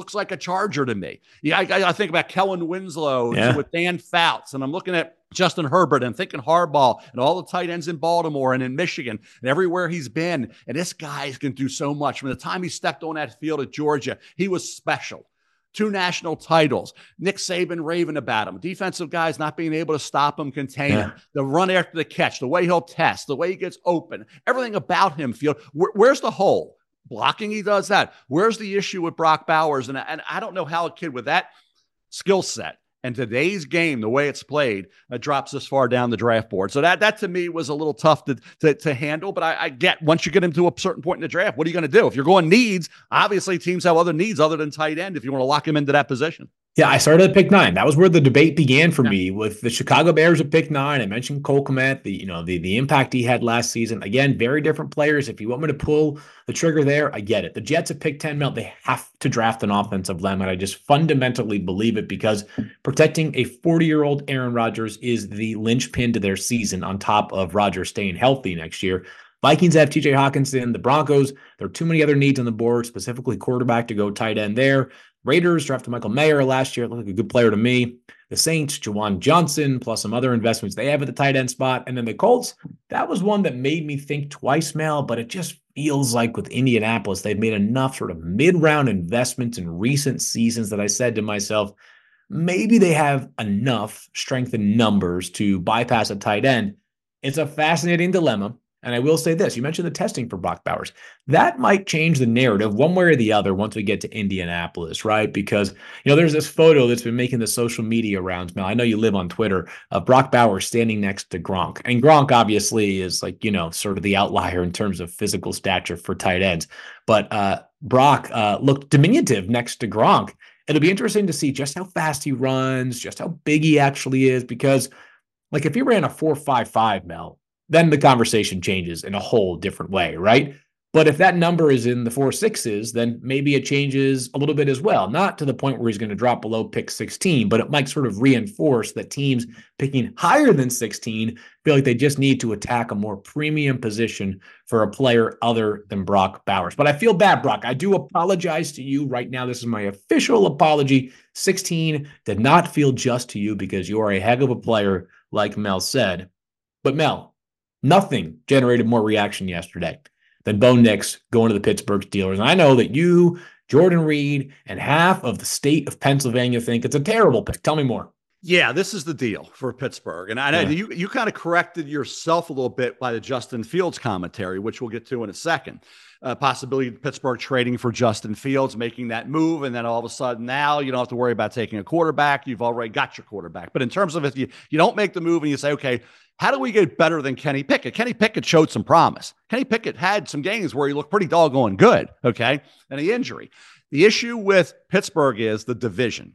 Charger to me. Yeah, I think about Kellen Winslow with Dan Fouts, and I'm looking at Justin Herbert and thinking Harbaugh and all the tight ends in Baltimore and in Michigan and everywhere he's been. And this guy can do so much. From the time he stepped on that field at Georgia, he was special. 2 national titles. Nick Saban raving about him. Defensive guys not being able to stop him, contain him. The run after the catch, the way he'll test, the way he gets open, everything about him, Field. Where's the hole? Blocking, he does that. Where's the issue with Brock Bowers? And I don't know how a kid with that skill set and today's game, the way it's played, drops this far down the draft board. So that to me was a little tough to handle. But I get, once you get him to a certain point in the draft, what are you going to do? If you're going needs, obviously teams have other needs other than tight end if you want to lock him into that position. Yeah, I started at pick 9. That was where the debate began for me with the Chicago Bears at pick 9. I mentioned Cole Kmet, the impact he had last season. Again, very different players. If you want me to pull the trigger there, I get it. The Jets at pick 10, Mel, they have to draft an offensive lineman. I just fundamentally believe it because protecting a 40-year-old Aaron Rodgers is the linchpin to their season on top of Rodgers staying healthy next year. Vikings have TJ Hawkinson. The Broncos, there are too many other needs on the board, specifically quarterback to go tight end there. Raiders drafted Michael Mayer last year. Looked like a good player to me. The Saints, Juwan Johnson, plus some other investments they have at the tight end spot. And then the Colts, that was one that made me think twice, Mel, but it just feels like with Indianapolis, they've made enough sort of mid-round investments in recent seasons that I said to myself, maybe they have enough strength in numbers to bypass a tight end. It's a fascinating dilemma. And I will say this, you mentioned the testing for Brock Bowers. That might change the narrative one way or the other once we get to Indianapolis, right? Because, there's this photo that's been making the social media rounds, Mel. I know you live on Twitter, of Brock Bowers standing next to Gronk. And Gronk obviously is sort of the outlier in terms of physical stature for tight ends. But Brock looked diminutive next to Gronk. It'll be interesting to see just how fast he runs, just how big he actually is, because if he ran a 4.55, Mel, then the conversation changes in a whole different way, right? But if that number is in the 4.6s, then maybe it changes a little bit as well. Not to the point where he's going to drop below pick 16, but it might sort of reinforce that teams picking higher than 16 feel like they just need to attack a more premium position for a player other than Brock Bowers. But I feel bad, Brock. I do apologize to you right now. This is my official apology. 16 did not feel just to you because you are a heck of a player, like Mel said. But Mel, nothing generated more reaction yesterday than Bo Nix going to the Pittsburgh Steelers. And I know that you, Jordan Reed, and half of the state of Pennsylvania think it's a terrible pick. Tell me more. Yeah, this is the deal for Pittsburgh. And I know you kind of corrected yourself a little bit by the Justin Fields commentary, which we'll get to in a second. Possibility of Pittsburgh trading for Justin Fields, making that move, and then all of a sudden now you don't have to worry about taking a quarterback. You've already got your quarterback. But in terms of if you don't make the move and you say, okay, how do we get better than Kenny Pickett? Kenny Pickett showed some promise. Kenny Pickett had some games where he looked pretty doggone good, okay, and the injury. The issue with Pittsburgh is the division.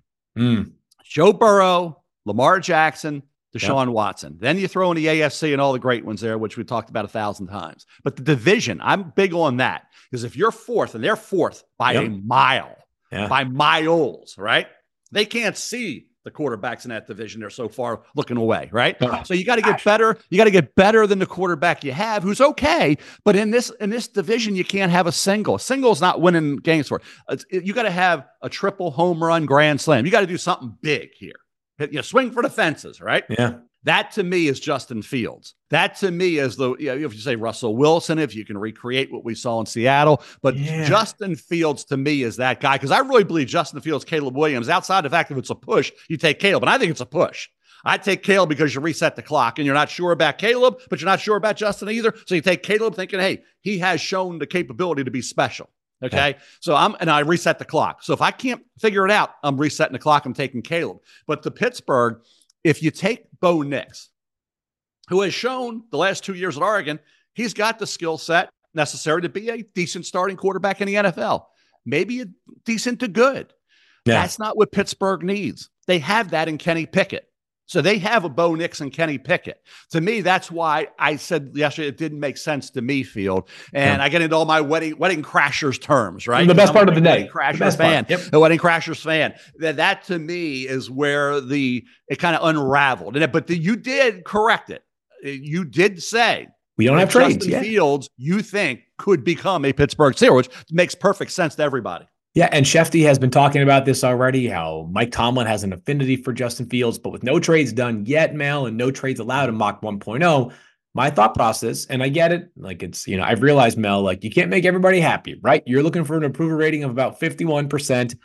Joe Burrow, Lamar Jackson, Deshaun Watson. Then you throw in the AFC and all the great ones there, which we've talked about 1,000 times. But the division, I'm big on that. Because if you're fourth, and they're fourth by a mile, by miles, right? They can't see the quarterbacks in that division. They're so far looking away, right? So you got to get better. You got to get better than the quarterback you have, who's okay. But in this division, you can't have a single. A single is not winning games for it. You got to have a triple home run grand slam. You got to do something big here. Swing for the fences, right? Yeah. That to me is Justin Fields. That to me is if you say Russell Wilson, if you can recreate what we saw in Seattle. But Justin Fields to me is that guy, because I really believe Justin Fields, Caleb Williams, outside the fact that it's a push, you take Caleb. And I think it's a push. I take Caleb because you reset the clock and you're not sure about Caleb, but you're not sure about Justin either. So you take Caleb thinking, hey, he has shown the capability to be special. Okay. So I reset the clock. So if I can't figure it out, I'm resetting the clock. I'm taking Caleb. But the Pittsburgh, if you take Bo Nix, who has shown the last 2 years at Oregon, he's got the skill set necessary to be a decent starting quarterback in the NFL. Maybe a decent to good. Yeah. That's not what Pittsburgh needs. They have that in Kenny Pickett. So they have a Bo Nix and Kenny Pickett. To me, that's why I said yesterday it didn't make sense to me, Field. And I get into all my wedding crashers terms, right? The best part of the day. Wedding Crashers fan. The Wedding Crashers fan. That to me is where it kind of unraveled. But you did correct it. You did say we don't have trades. Justin Fields, you think, could become a Pittsburgh Steeler, which makes perfect sense to everybody. Yeah, and Shefty has been talking about this already, how Mike Tomlin has an affinity for Justin Fields, but with no trades done yet, Mel, and no trades allowed in Mock 1.0, my thought process, and I get it, like it's, I've realized, Mel, like you can't make everybody happy, right? You're looking for an approval rating of about 51%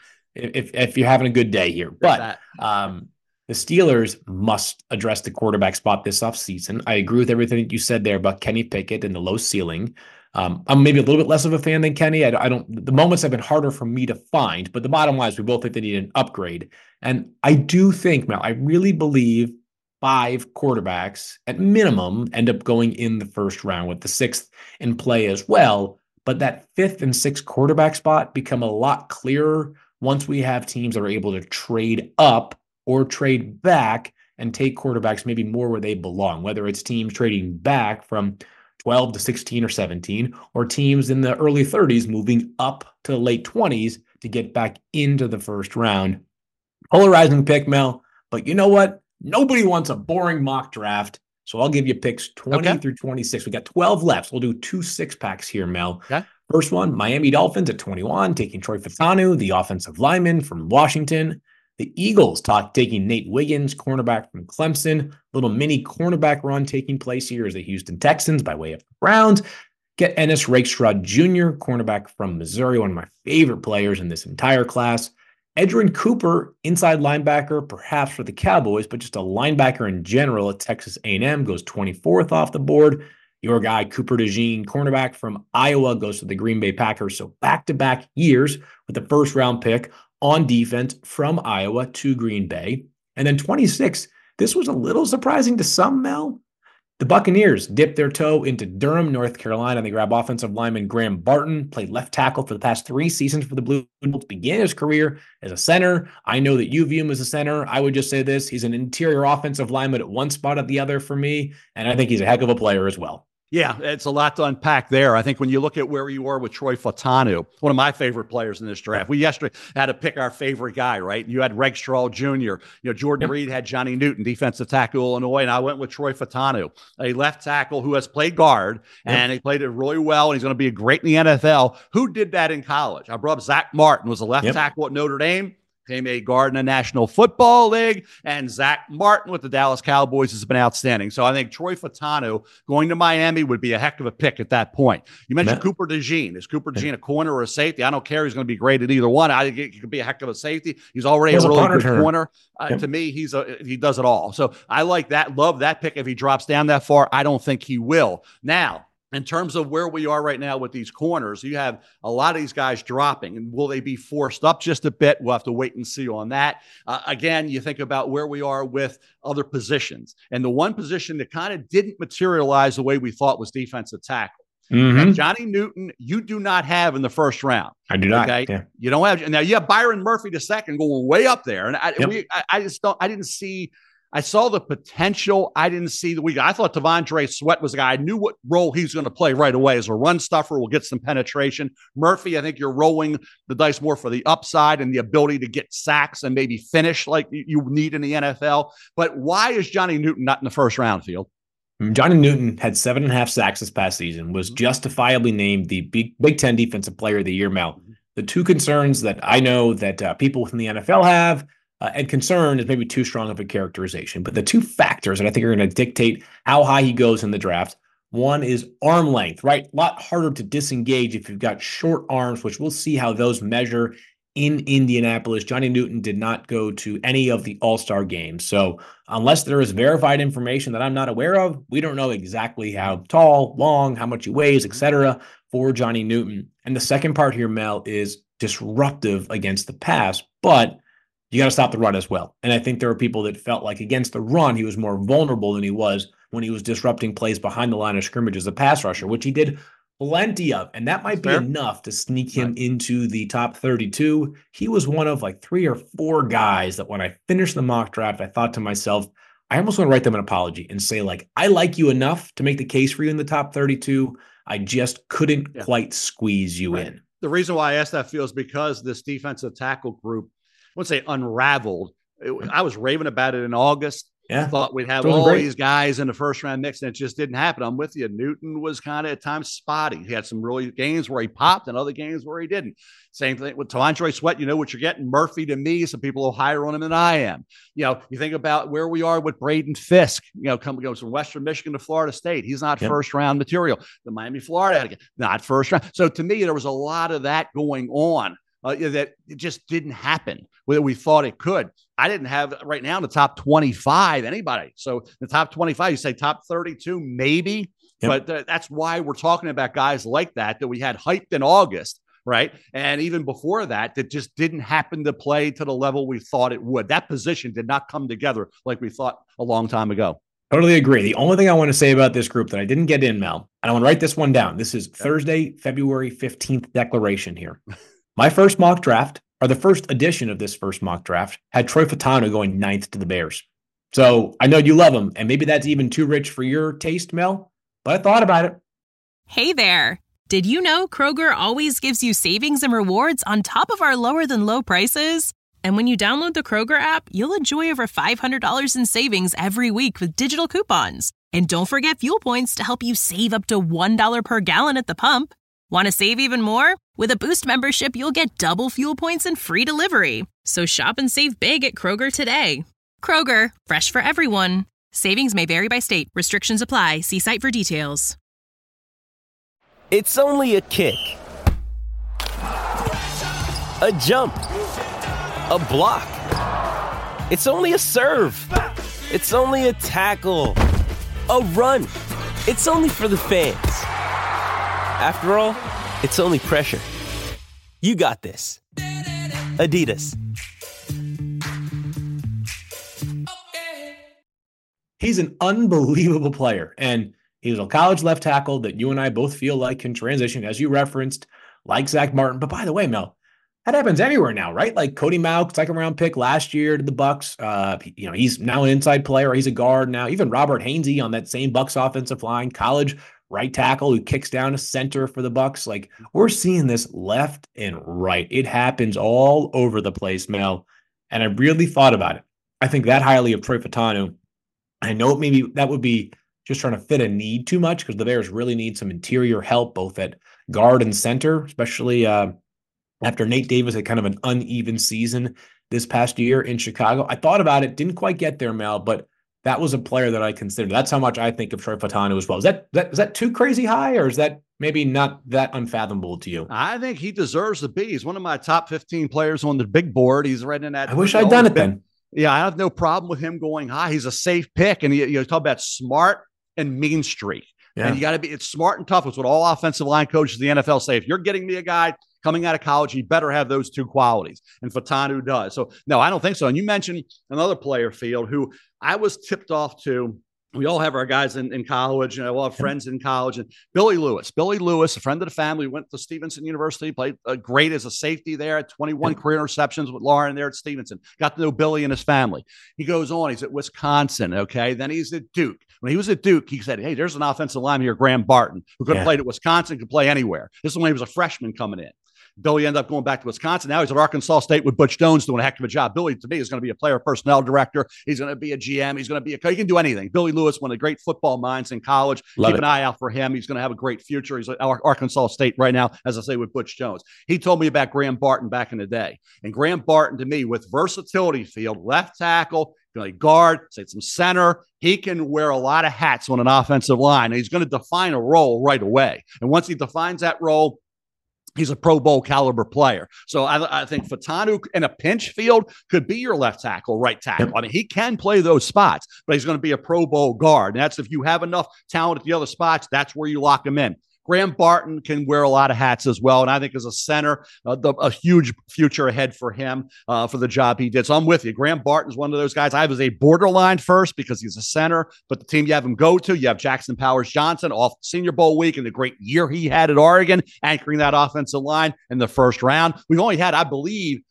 if you're having a good day here. But the Steelers must address the quarterback spot this offseason. I agree with everything that you said there about Kenny Pickett and the low ceiling. I'm maybe a little bit less of a fan than Kenny. I don't. The moments have been harder for me to find, but the bottom line is we both think they need an upgrade. And I do think, Mel, I really believe 5 quarterbacks at minimum end up going in the first round with the 6th in play as well. But that 5th and 6th quarterback spot become a lot clearer once we have teams that are able to trade up or trade back and take quarterbacks maybe more where they belong, whether it's teams trading back from 12 to 16 or 17, or teams in the early 30s moving up to the late 20s to get back into the first round. Polarizing pick, Mel, but you know what? Nobody wants a boring mock draft, so I'll give you picks 20 through 26. We got 12 left. So we'll do 2 6-packs here, Mel. Okay. First one, Miami Dolphins at 21, taking Troy Fautanu, the offensive lineman from Washington. The Eagles taking Nate Wiggins, cornerback from Clemson. Little mini cornerback run taking place here as the Houston Texans, by way of the Browns, get Ennis Rakestraw Jr., cornerback from Missouri, one of my favorite players in this entire class. Edgerrin Cooper, inside linebacker, perhaps for the Cowboys, but just a linebacker in general at Texas A&M, goes 24th off the board. Your guy, Cooper DeJean, cornerback from Iowa, goes to the Green Bay Packers. So back-to-back years with the first-round pick on defense from Iowa to Green Bay. And then 26, this was a little surprising to some, Mel. The Buccaneers dipped their toe into Durham, North Carolina. They grab offensive lineman Graham Barton, played left tackle for the past 3 seasons for the Blue Bulls, began his career as a center. I know that you view him as a center. I would just say this. He's an interior offensive lineman at one spot at the other for me, and I think he's a heck of a player as well. Yeah, it's a lot to unpack there. I think when you look at where you are with Troy Fautanu, one of my favorite players in this draft, we yesterday had to pick our favorite guy, right? You had Rakestraw Jr., Jordan Reed had Johnny Newton, defensive tackle, Illinois, and I went with Troy Fautanu, a left tackle who has played guard, and he played it really well, and he's going to be great in the NFL. Who did that in college? I brought up Zach Martin, was a left tackle at Notre Dame. Became a guard in the National Football League, and Zach Martin with the Dallas Cowboys has been outstanding. So I think Troy Fautanu going to Miami would be a heck of a pick at that point. You mentioned Cooper DeJean. Is Cooper DeJean a corner or a safety? I don't care. He's going to be great at either one. I think he could be a heck of a safety. He's already a really good corner. To me, he does it all. So I like that. Love that pick. If he drops down that far, I don't think he will. Now, in terms of where we are right now with these corners, you have a lot of these guys dropping. And will they be forced up just a bit? We'll have to wait and see on that. Again, you think about where we are with other positions. And the one position that kind of didn't materialize the way we thought was defensive tackle. And Johnny Newton, you do not have in the first round. I do not. Okay? Yeah. You don't have. Now, you have Byron Murphy II going way up there. And I didn't see. I saw the potential. I didn't see the weak. I thought Devondre Sweat was the guy. I knew what role he's going to play right away as a run stuffer. Will get some penetration. Murphy, I think you're rolling the dice more for the upside and the ability to get sacks and maybe finish like you need in the NFL. But why is Johnny Newton not in the first round, Field? Johnny Newton had 7.5 sacks this past season, was justifiably named the Big Ten Defensive Player of the Year, Mel. The 2 concerns that I know that people within the NFL have, and concern is maybe too strong of a characterization. But the 2 factors that I think are going to dictate how high he goes in the draft, one is arm length, right? A lot harder to disengage if you've got short arms, which we'll see how those measure in Indianapolis. Johnny Newton did not go to any of the All-Star games. So unless there is verified information that I'm not aware of, we don't know exactly how tall, long, how much he weighs, etc. for Johnny Newton. And the second part here, Mel, is disruptive against the pass, but you got to stop the run as well. And I think there are people that felt like against the run, he was more vulnerable than he was when he was disrupting plays behind the line of scrimmage as a pass rusher, which he did plenty of. And that might be enough to sneak him into the top 32. He was one of like 3 or 4 guys that when I finished the mock draft, I thought to myself, I almost want to write them an apology and say, like, I like you enough to make the case for you in the top 32. I just couldn't quite squeeze you in. The reason why I asked that, Phil, is because this defensive tackle group, I wouldn't say unraveled. I was raving about it in August. Yeah. Thought we'd have Doing all great. these guys in the first round mix, and it just didn't happen. I'm with you. Newton was kind of at times spotty. He had some really games where he popped and other games where he didn't. Same thing with T'Vondre Sweat. You know what you're getting. Murphy, to me, some people are higher on him than I am. You know, you think about where we are with Braden Fisk, goes from Western Michigan to Florida State. He's not first round material. The Miami, Florida, not first round. So to me, there was a lot of that going on. That it just didn't happen whether we thought it could. I didn't have right now in the top 25 anybody. So the top 25, you say top 32, maybe. Yep. But that's why we're talking about guys like that we had hyped in August, right? And even before that just didn't happen to play to the level we thought it would. That position did not come together like we thought a long time ago. Totally agree. The only thing I want to say about this group that I didn't get in, Mel, and I want to write this one down. This is Thursday, February 15th declaration here. My first mock draft, or the first edition of this first mock draft, had Troy Fautanu going 9th to the Bears. So I know you love him, and maybe that's even too rich for your taste, Mel, but I thought about it. Hey there. Did you know Kroger always gives you savings and rewards on top of our lower than low prices? And when you download the Kroger app, you'll enjoy over $500 in savings every week with digital coupons. And don't forget fuel points to help you save up to $1 per gallon at the pump. Want to save even more? With a Boost membership, you'll get double fuel points and free delivery. So shop and save big at Kroger today. Kroger, fresh for everyone. Savings may vary by state. Restrictions apply. See site for details. It's only a kick, a jump, a block. It's only a serve. It's only a tackle, a run. It's only for the fans. After all, it's only pressure. You got this. Adidas. He's an unbelievable player, and he's a college left tackle that you and I both feel like can transition, as you referenced, like Zach Martin. But by the way, Mel, that happens anywhere now, right? Like Cody Mauch, second round pick last year to the Bucks. He's now an inside player. He's a guard now. Even Robert Hainsey on that same Bucks offensive line, college right tackle who kicks down a center for the Bucks. Like, we're seeing this left and right. It happens all over the place, Mel. And I really thought about it. I think that highly of Troy Fautanu. I know maybe that would be just trying to fit a need too much, because the Bears really need some interior help, both at guard and center, especially after Nate Davis had kind of an uneven season this past year in Chicago. I thought about it, didn't quite get there, Mel, but that was a player that I considered. That's how much I think of Troy Fautanu as well. Is that too crazy high, or is that maybe not that unfathomable to you? I think he deserves to be. He's one of my top 15 players on the big board. He's right in that. I wish I'd done it then. Yeah, I have no problem with him going high. He's a safe pick. And you talk about smart and mean streak. Yeah. And you got to be, it's smart and tough. It's what all offensive line coaches in the NFL say. If you're getting me a guy coming out of college, he better have those two qualities. And Fautanu does. So, no, I don't think so. And you mentioned another player, Field, who I was tipped off to. We all have our guys in college, and we all have friends in college. And Billy Lewis, a friend of the family, went to Stevenson University, played great as a safety there, at 21 career interceptions with Lauren there at Stevenson. Got to know Billy and his family. He goes on. He's at Wisconsin, okay? Then he's at Duke. When he was at Duke, he said, hey, there's an offensive lineman here, Graham Barton, who could have played at Wisconsin, could play anywhere. This is when he was a freshman coming in. Billy ended up going back to Wisconsin. Now he's at Arkansas State with Butch Jones doing a heck of a job. Billy, to me, is going to be a player personnel director. He's going to be a GM. He's going to be he can do anything. Billy Lewis, one of the great football minds in college. Keep an eye out for him. He's going to have a great future. He's at Arkansas State right now, as I say, with Butch Jones. He told me about Graham Barton back in the day. And Graham Barton, to me, with versatility, Field, left tackle, guard, say some center. He can wear a lot of hats on an offensive line. And he's going to define a role right away. And once he defines that role, he's a Pro Bowl caliber player. So I think Fautanu in a pinch, Field, could be your left tackle, right tackle. I mean, he can play those spots, but he's going to be a Pro Bowl guard. And that's if you have enough talent at the other spots, that's where you lock him in. Graham Barton can wear a lot of hats as well. And I think as a center, a huge future ahead for him for the job he did. So I'm with you. Graham Barton is one of those guys. I was a borderline first because he's a center, but the team you have him go to, you have Jackson Powers Johnson off Senior Bowl week and the great year he had at Oregon, anchoring that offensive line in the first round. We've only had, I believe,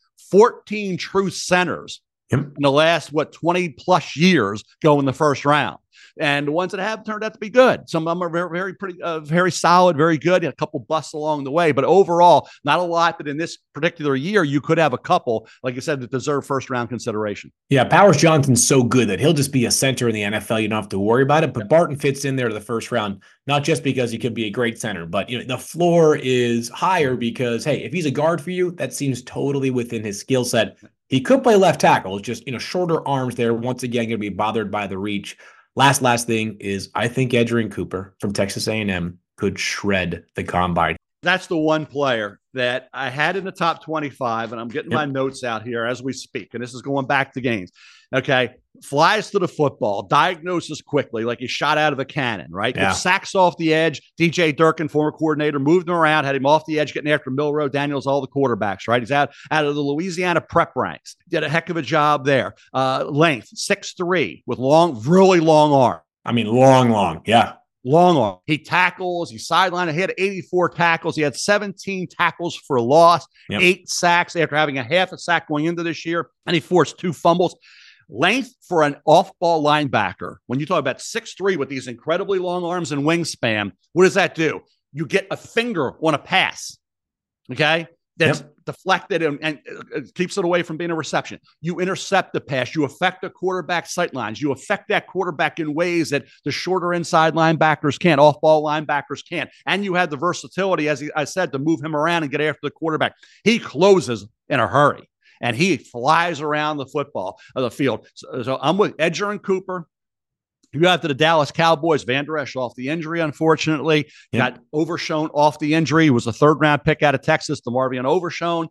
14 true centers in the last, 20 plus years go in the first round. And the ones that have turned out to be good. Some of them are very pretty, very solid, very good. A couple busts along the way, but overall, not a lot. But in this particular year, you could have a couple, like you said, that deserve first round consideration. Yeah, Powers Johnson's so good that he'll just be a center in the NFL. You don't have to worry about it. But Barton fits in there to the first round, not just because he could be a great center, but the floor is higher because, hey, if he's a guard for you, that seems totally within his skill set. He could play left tackle. It's just, shorter arms there. Once again, going to be bothered by the reach. Last thing is I think Edgerrin Cooper from Texas A&M could shred the combine. That's the one player that I had in the top 25, and I'm getting my notes out here as we speak, and this is going back to games. Okay, flies to the football, diagnoses quickly, like he shot out of a cannon, right? Yeah. Gets sacks off the edge. DJ Durkin, former coordinator, moved him around, had him off the edge, getting after Milroe, Daniels, all the quarterbacks, right? He's out of the Louisiana prep ranks. Did a heck of a job there. Length, 6'3", with really long arm. I mean, long, yeah. Long arm. He tackles, he sidelined. He had 84 tackles. He had 17 tackles for loss, 8 sacks after having a half a sack going into this year, and he forced 2 fumbles. Length for an off-ball linebacker. When you talk about 6'3" with these incredibly long arms and wingspan, what does that do? You get a finger on a pass, okay? That's deflected and keeps it away from being a reception. You intercept the pass. You affect the quarterback's sight lines. You affect that quarterback in ways that the shorter inside linebackers can't, off-ball linebackers can't. And you have the versatility, as I said, to move him around and get after the quarterback. He closes in a hurry, and he flies around the football of the field. So I'm with Edgerrin Cooper. You got to the Dallas Cowboys, Van Der Esch off the injury, unfortunately. Got Overshown off the injury. He was a third-round pick out of Texas, DeMarvion Overshown.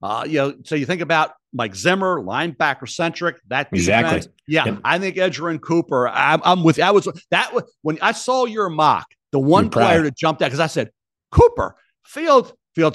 So you think about Mike Zimmer, linebacker-centric. That defense. Yeah, I think Edgerrin Cooper. I'm with. When I saw your mock, the one player that jumped out, because I said Cooper, Fields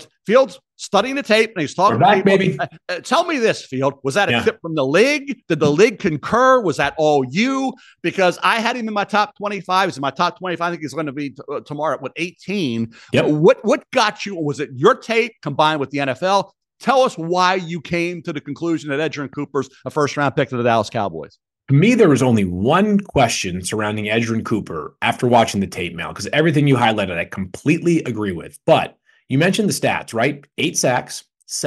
studying the tape, and he's talking to people. Baby. Tell me this, Field. Was that a clip from the league? Did the league concur? Was that all you? Because I had him in my top 25. He's in my top 25. I think he's going to be tomorrow at 18. Yep. What got you? Was it your tape combined with the NFL? Tell us why you came to the conclusion that Edgerrin Cooper's a first-round pick to the Dallas Cowboys. To me, there was only one question surrounding Edgerrin Cooper after watching the tape, Mel, because everything you highlighted, I completely agree with. But you mentioned the stats, right? 8 sacks,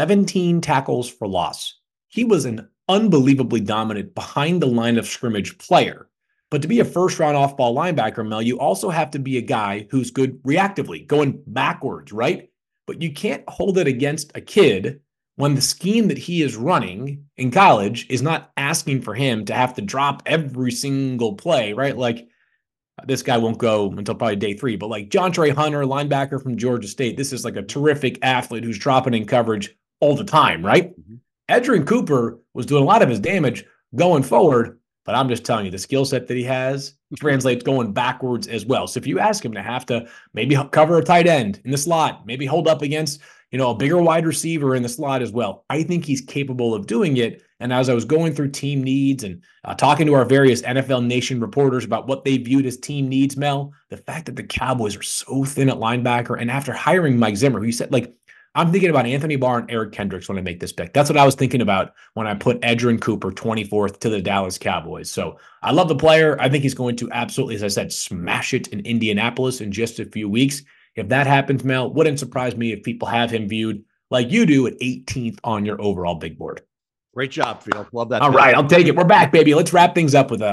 17 tackles for loss. He was an unbelievably dominant behind the line of scrimmage player. But to be a first-round off-ball linebacker, Mel, you also have to be a guy who's good reactively, going backwards, right? But you can't hold it against a kid when the scheme that he is running in college is not asking for him to have to drop every single play, right? Like, this guy won't go until probably day 3, but like Jontre Hunter, linebacker from Georgia State, this is like a terrific athlete who's dropping in coverage all the time, right? Edgerrin Cooper was doing a lot of his damage going forward, but I'm just telling you, the skill set that he has translates going backwards as well. So if you ask him to have to maybe cover a tight end in the slot, maybe hold up against, a bigger wide receiver in the slot as well, I think he's capable of doing it. And as I was going through team needs and talking to our various NFL Nation reporters about what they viewed as team needs, Mel, the fact that the Cowboys are so thin at linebacker, and after hiring Mike Zimmer, who said, I'm thinking about Anthony Barr and Eric Kendricks when I make this pick. That's what I was thinking about when I put Edgerrin Cooper 24th to the Dallas Cowboys. So I love the player. I think he's going to absolutely, as I said, smash it in Indianapolis in just a few weeks. If that happens, Mel, wouldn't surprise me if people have him viewed like you do at 18th on your overall big board. Great job, Field. Love that. All right, I'll take it. We're back, baby. Let's wrap things up with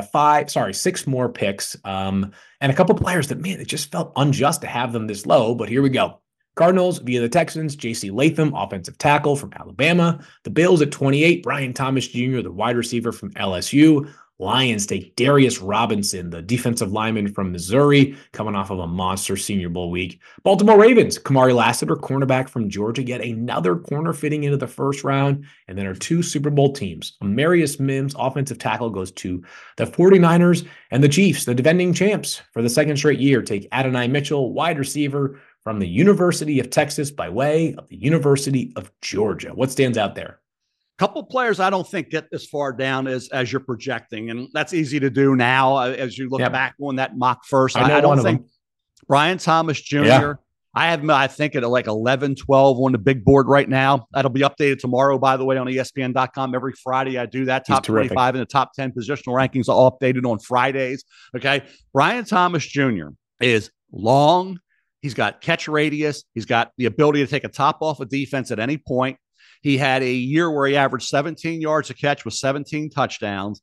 6 more picks and a couple players that, man, it just felt unjust to have them this low, but here we go. Cardinals via the Texans, J.C. Latham, offensive tackle from Alabama. The Bills at 28, Brian Thomas Jr., the wide receiver from LSU. Lions take Darius Robinson, the defensive lineman from Missouri, coming off of a monster Senior Bowl week. Baltimore Ravens, Kamari Lassiter, cornerback from Georgia, yet another corner fitting into the first round. And then our 2 Super Bowl teams. Amarius Mims, offensive tackle, goes to the 49ers, and the Chiefs, the defending champs for the second straight year, take Adonai Mitchell, wide receiver from the University of Texas by way of the University of Georgia. What stands out there? Couple players I don't think get this far down as you're projecting, and that's easy to do now as you look back on that mock first. I don't think Brian Thomas Jr. I have, I think, at like 11, 12 on the big board right now. That'll be updated tomorrow, by the way, on ESPN.com. Every Friday I do that. Top 25 and the top 10 positional rankings are all updated on Fridays. Okay. Brian Thomas Jr. is long. He's got catch radius. He's got the ability to take a top off of defense at any point. He had a year where he averaged 17 yards a catch with 17 touchdowns.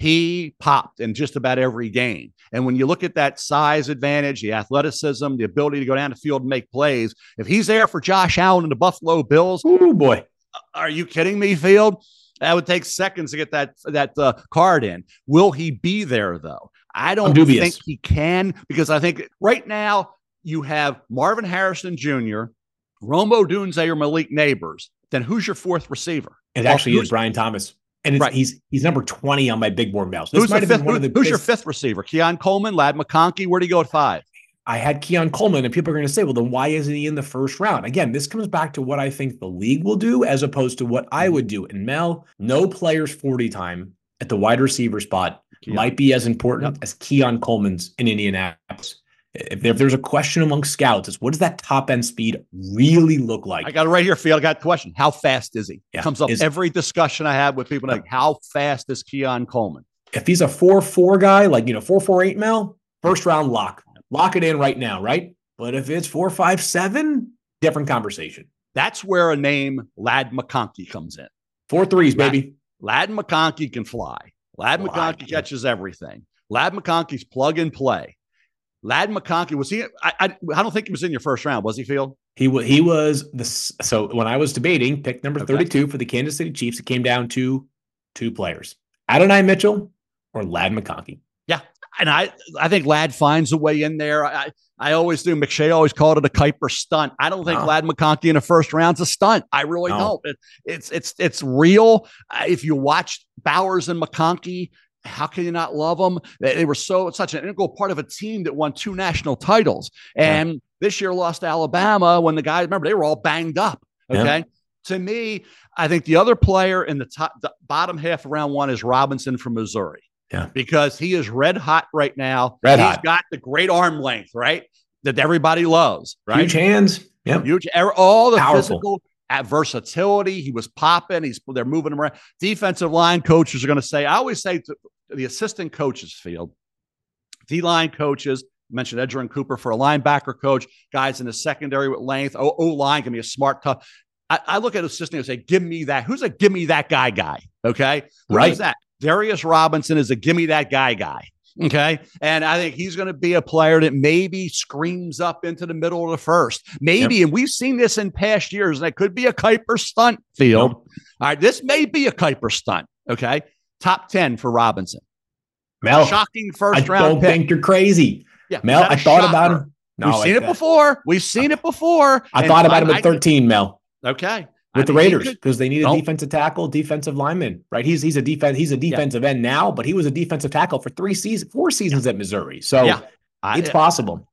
He popped in just about every game. And when you look at that size advantage, the athleticism, the ability to go down the field and make plays, if he's there for Josh Allen and the Buffalo Bills, oh boy, are you kidding me, Field? That would take seconds to get that card in. Will he be there, though? I don't think he can, because I think right now you have Marvin Harrison Jr., Rome Odunze, or Malik Neighbors. Then who's your fourth receiver? It actually is Brian Thomas. And he's number 20 on my big board mouse. Who's your fifth receiver? Keon Coleman, Ladd McConkey? Where do you go at 5? I had Keon Coleman, and people are going to say, well, then why isn't he in the first round? Again, this comes back to what I think the league will do as opposed to what I would do. And Mel, no player's 40 time at the wide receiver spot might be as important as Keon Coleman's in Indianapolis. If there's a question among scouts, it's what does that top end speed really look like? I got it right here, Field. I got a question. How fast is he? Yeah. Comes up every discussion I have with people like, how fast is Keon Coleman? If he's a 4.4 guy, like 4.48 Mel, first round lock. Lock it in right now, right? But if it's 4.57, different conversation. That's where a name Ladd McConkey comes in. 4 threes, baby. Ladd McConkey can fly. Ladd McConkey catches everything. Ladd McConkey's plug and play. Ladd McConkey, was he? I don't think he was in your first round, was he, Field? He was so when I was debating pick number 32 for the Kansas City Chiefs, it came down to 2 players: Adonai Mitchell or Ladd McConkey. Yeah, and I think Ladd finds a way in there. I always do. McShay always called it a Kuiper stunt. I don't think Ladd McConkey in the first round's a stunt. I really don't. It's real. If you watch Bowers and McConkey, how can you not love them? They were such an integral part of a team that won 2 national titles. And this year lost to Alabama when the guys, remember, they were all banged up. Okay. Yeah. To me, I think the other player in the bottom half of round 1 is Robinson from Missouri. Yeah. Because he is red hot right now. He's got the great arm length, right? That everybody loves, right? Huge hands. Yeah. Huge, all the physical versatility. He was popping. They're moving him around. Defensive line coaches are going to say, I always say to the assistant coaches, Field, D-line coaches, mentioned Edgerrin Cooper for a linebacker coach, guys in the secondary with length, O-line can be a smart, tough. I look at assistant and say, give me that. Who's a give me that guy? Okay. Right. Who's that? Darius Robinson is a give me that guy. Okay. And I think he's going to be a player that maybe screams up into the middle of the first. Maybe. Yep. And we've seen this in past years. And it could be a Kuiper stunt, Field. Yep. All right. This may be a Kuiper stunt. Okay. Top 10 for Robinson. Mel, shocking first round. I don't think you're crazy. Yeah. Mel, I thought about him. No, We've seen it before. We've seen it before. I thought about him at 13, Mel. Okay. With the Raiders, because they need a defensive tackle, defensive lineman, right? He's a defensive end now, but he was a defensive tackle for 4 seasons at Missouri. So it's possible.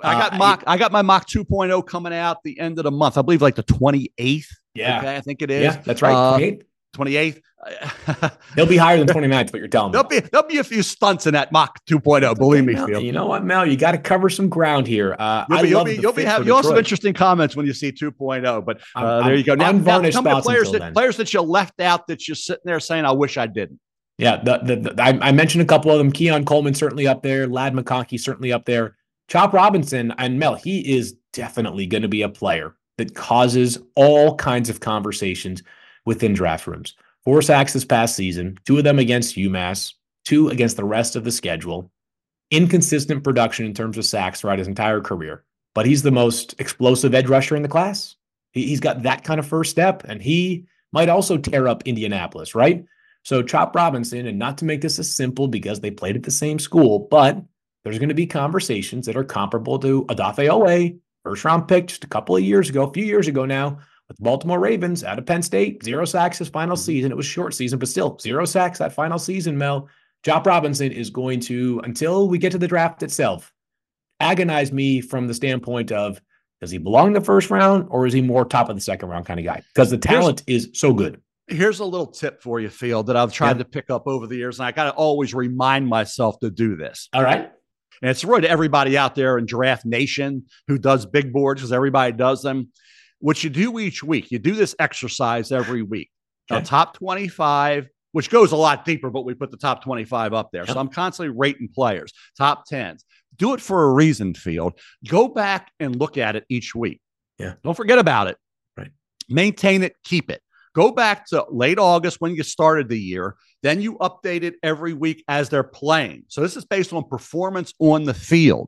I got my mock 2.0 coming out the end of the month. I believe like the 28th. Yeah. Okay, I think it is. Yeah, that's right. 28th. He'll be higher than 29th, what you're telling me. There'll be a few stunts in that mock 2.0. Believe me, Phil. You know what, Mel? You got to cover some ground here. You'll have some interesting comments when you see 2.0. But there you go. Now tell me players that you left out that you're sitting there saying, "I wish I didn't." Yeah, I mentioned a couple of them. Keon Coleman certainly up there. Ladd McConkey certainly up there. Chop Robinson and Mel. He is definitely going to be a player that causes all kinds of conversations within draft rooms. 4 sacks this past season, 2 of them against UMass, 2 against the rest of the schedule. Inconsistent production in terms of sacks throughout his entire career, but he's the most explosive edge rusher in the class. He's got that kind of first step, and he might also tear up Indianapolis, right? So Chop Robinson, and not to make this as simple because they played at the same school, but there's going to be conversations that are comparable to Odafe Oweh, first-round pick just a few years ago now, with Baltimore Ravens out of Penn State, 0 sacks his final season. It was a short season, but still 0 sacks that final season, Mel. Chop Robinson is going to, until we get to the draft itself, agonize me from the standpoint of, does he belong in the first round or is he more top of the second round kind of guy? Because the talent is so good. Here's a little tip for you, Field, that I've tried to pick up over the years, and I got to always remind myself to do this. All right. And it's really to everybody out there in Draft Nation who does big boards, because everybody does them. What you do each week, you do this exercise every week. Okay. A top 25, which goes a lot deeper, but we put the top 25 up there. Yep. So I'm constantly rating players, top 10s. Do it for a reason, Field. Go back and look at it each week. Yeah. Don't forget about it. Right. Maintain it, keep it. Go back to late August when you started the year. Then you update it every week as they're playing. So this is based on performance on the field.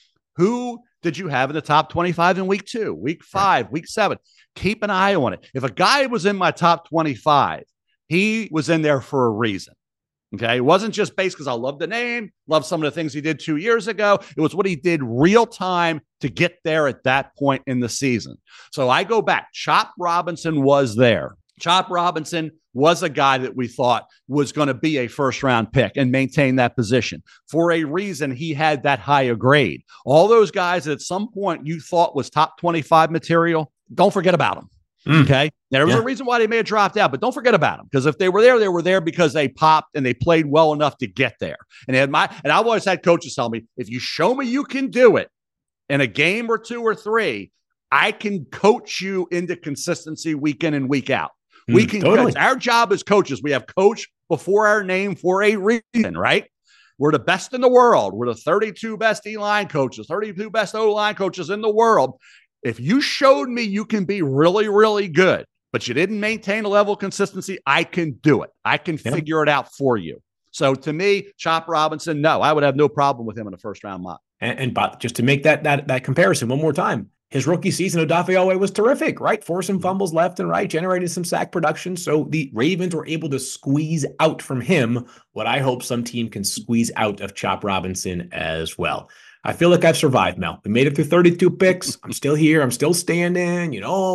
Who did you have in the top 25 in week 2, week 5, week 7? Keep an eye on it. If a guy was in my top 25, he was in there for a reason. Okay. It wasn't just based because I love the name, love some of the things he did 2 years ago. It was what he did real time to get there at that point in the season. So I go back. Chop Robinson was there. Chop Robinson was a guy that we thought was going to be a first-round pick and maintain that position. For a reason, he had that higher grade. All those guys that at some point you thought was top 25 material, don't forget about them. Okay. There was a reason why they may have dropped out, but don't forget about them, because if they were there because they popped and they played well enough to get there. And I've always had coaches tell me, if you show me you can do it in a game or 2 or 3, I can coach you into consistency week in and week out. We can coach. Our job as coaches, we have coach before our name for a reason, right? We're the best in the world. We're the 32 best E-line coaches, 32 best O-line coaches in the world. If you showed me you can be really, really good, but you didn't maintain a level of consistency, I can do it. I can figure it out for you. So to me, Chop Robinson, no, I would have no problem with him in a first-round mock. And just to make that comparison one more time, his rookie season, Odafe Oweh was terrific, right? Forcing fumbles left and right, generated some sack production. So the Ravens were able to squeeze out from him what I hope some team can squeeze out of Chop Robinson as well. I feel like I've survived, Mel. We made it through 32 picks. I'm still here. I'm still standing.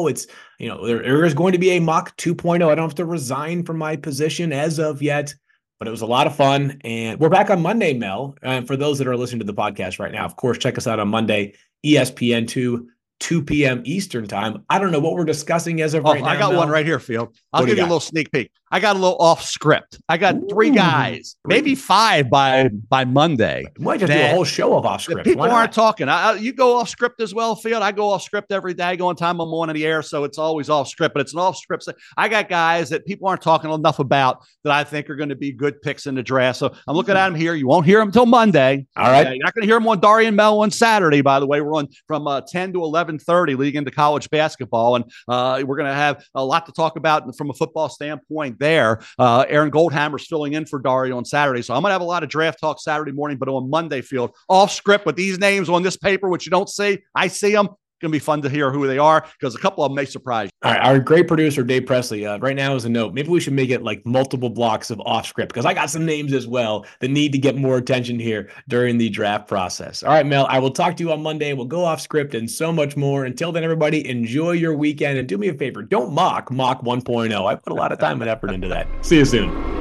There is going to be a mock 2.0. I don't have to resign from my position as of yet, but it was a lot of fun. And we're back on Monday, Mel. And for those that are listening to the podcast right now, of course, check us out on Monday, ESPN2. 2 p.m. Eastern time. I don't know what we're discussing as of right now. I got one right here, Field. I'll give you a little sneak peek. I got a little off script. I got 3 guys, maybe 5 by Monday. You might just do a whole show of off script. People aren't talking. You go off script as well, Field. I go off script every day. I go on time I'm on the air, so it's always off script, but it's an off script. I got guys that people aren't talking enough about that I think are going to be good picks in the draft. So I'm looking at them here. You won't hear them until Monday. All right. You're not going to hear them on Darian Mel on Saturday, by the way. We're on from 10 to 11:30 leading into college basketball, and we're going to have a lot to talk about from a football standpoint there. Aaron Goldhammer's filling in for Dario on Saturday. So I'm going to have a lot of draft talk Saturday morning, but on Monday, Field, off script with these names on this paper, which you don't see. I see them. It's going to be fun to hear who they are, because a couple of them may surprise you. All right. Our great producer, Dave Presley, right now is a note. Maybe we should make it like multiple blocks of off script, because I got some names as well that need to get more attention here during the draft process. All right, Mel, I will talk to you on Monday. We'll go off script and so much more. Until then, everybody, enjoy your weekend and do me a favor. Don't mock 1.0. I put a lot of time and effort into that. See you soon.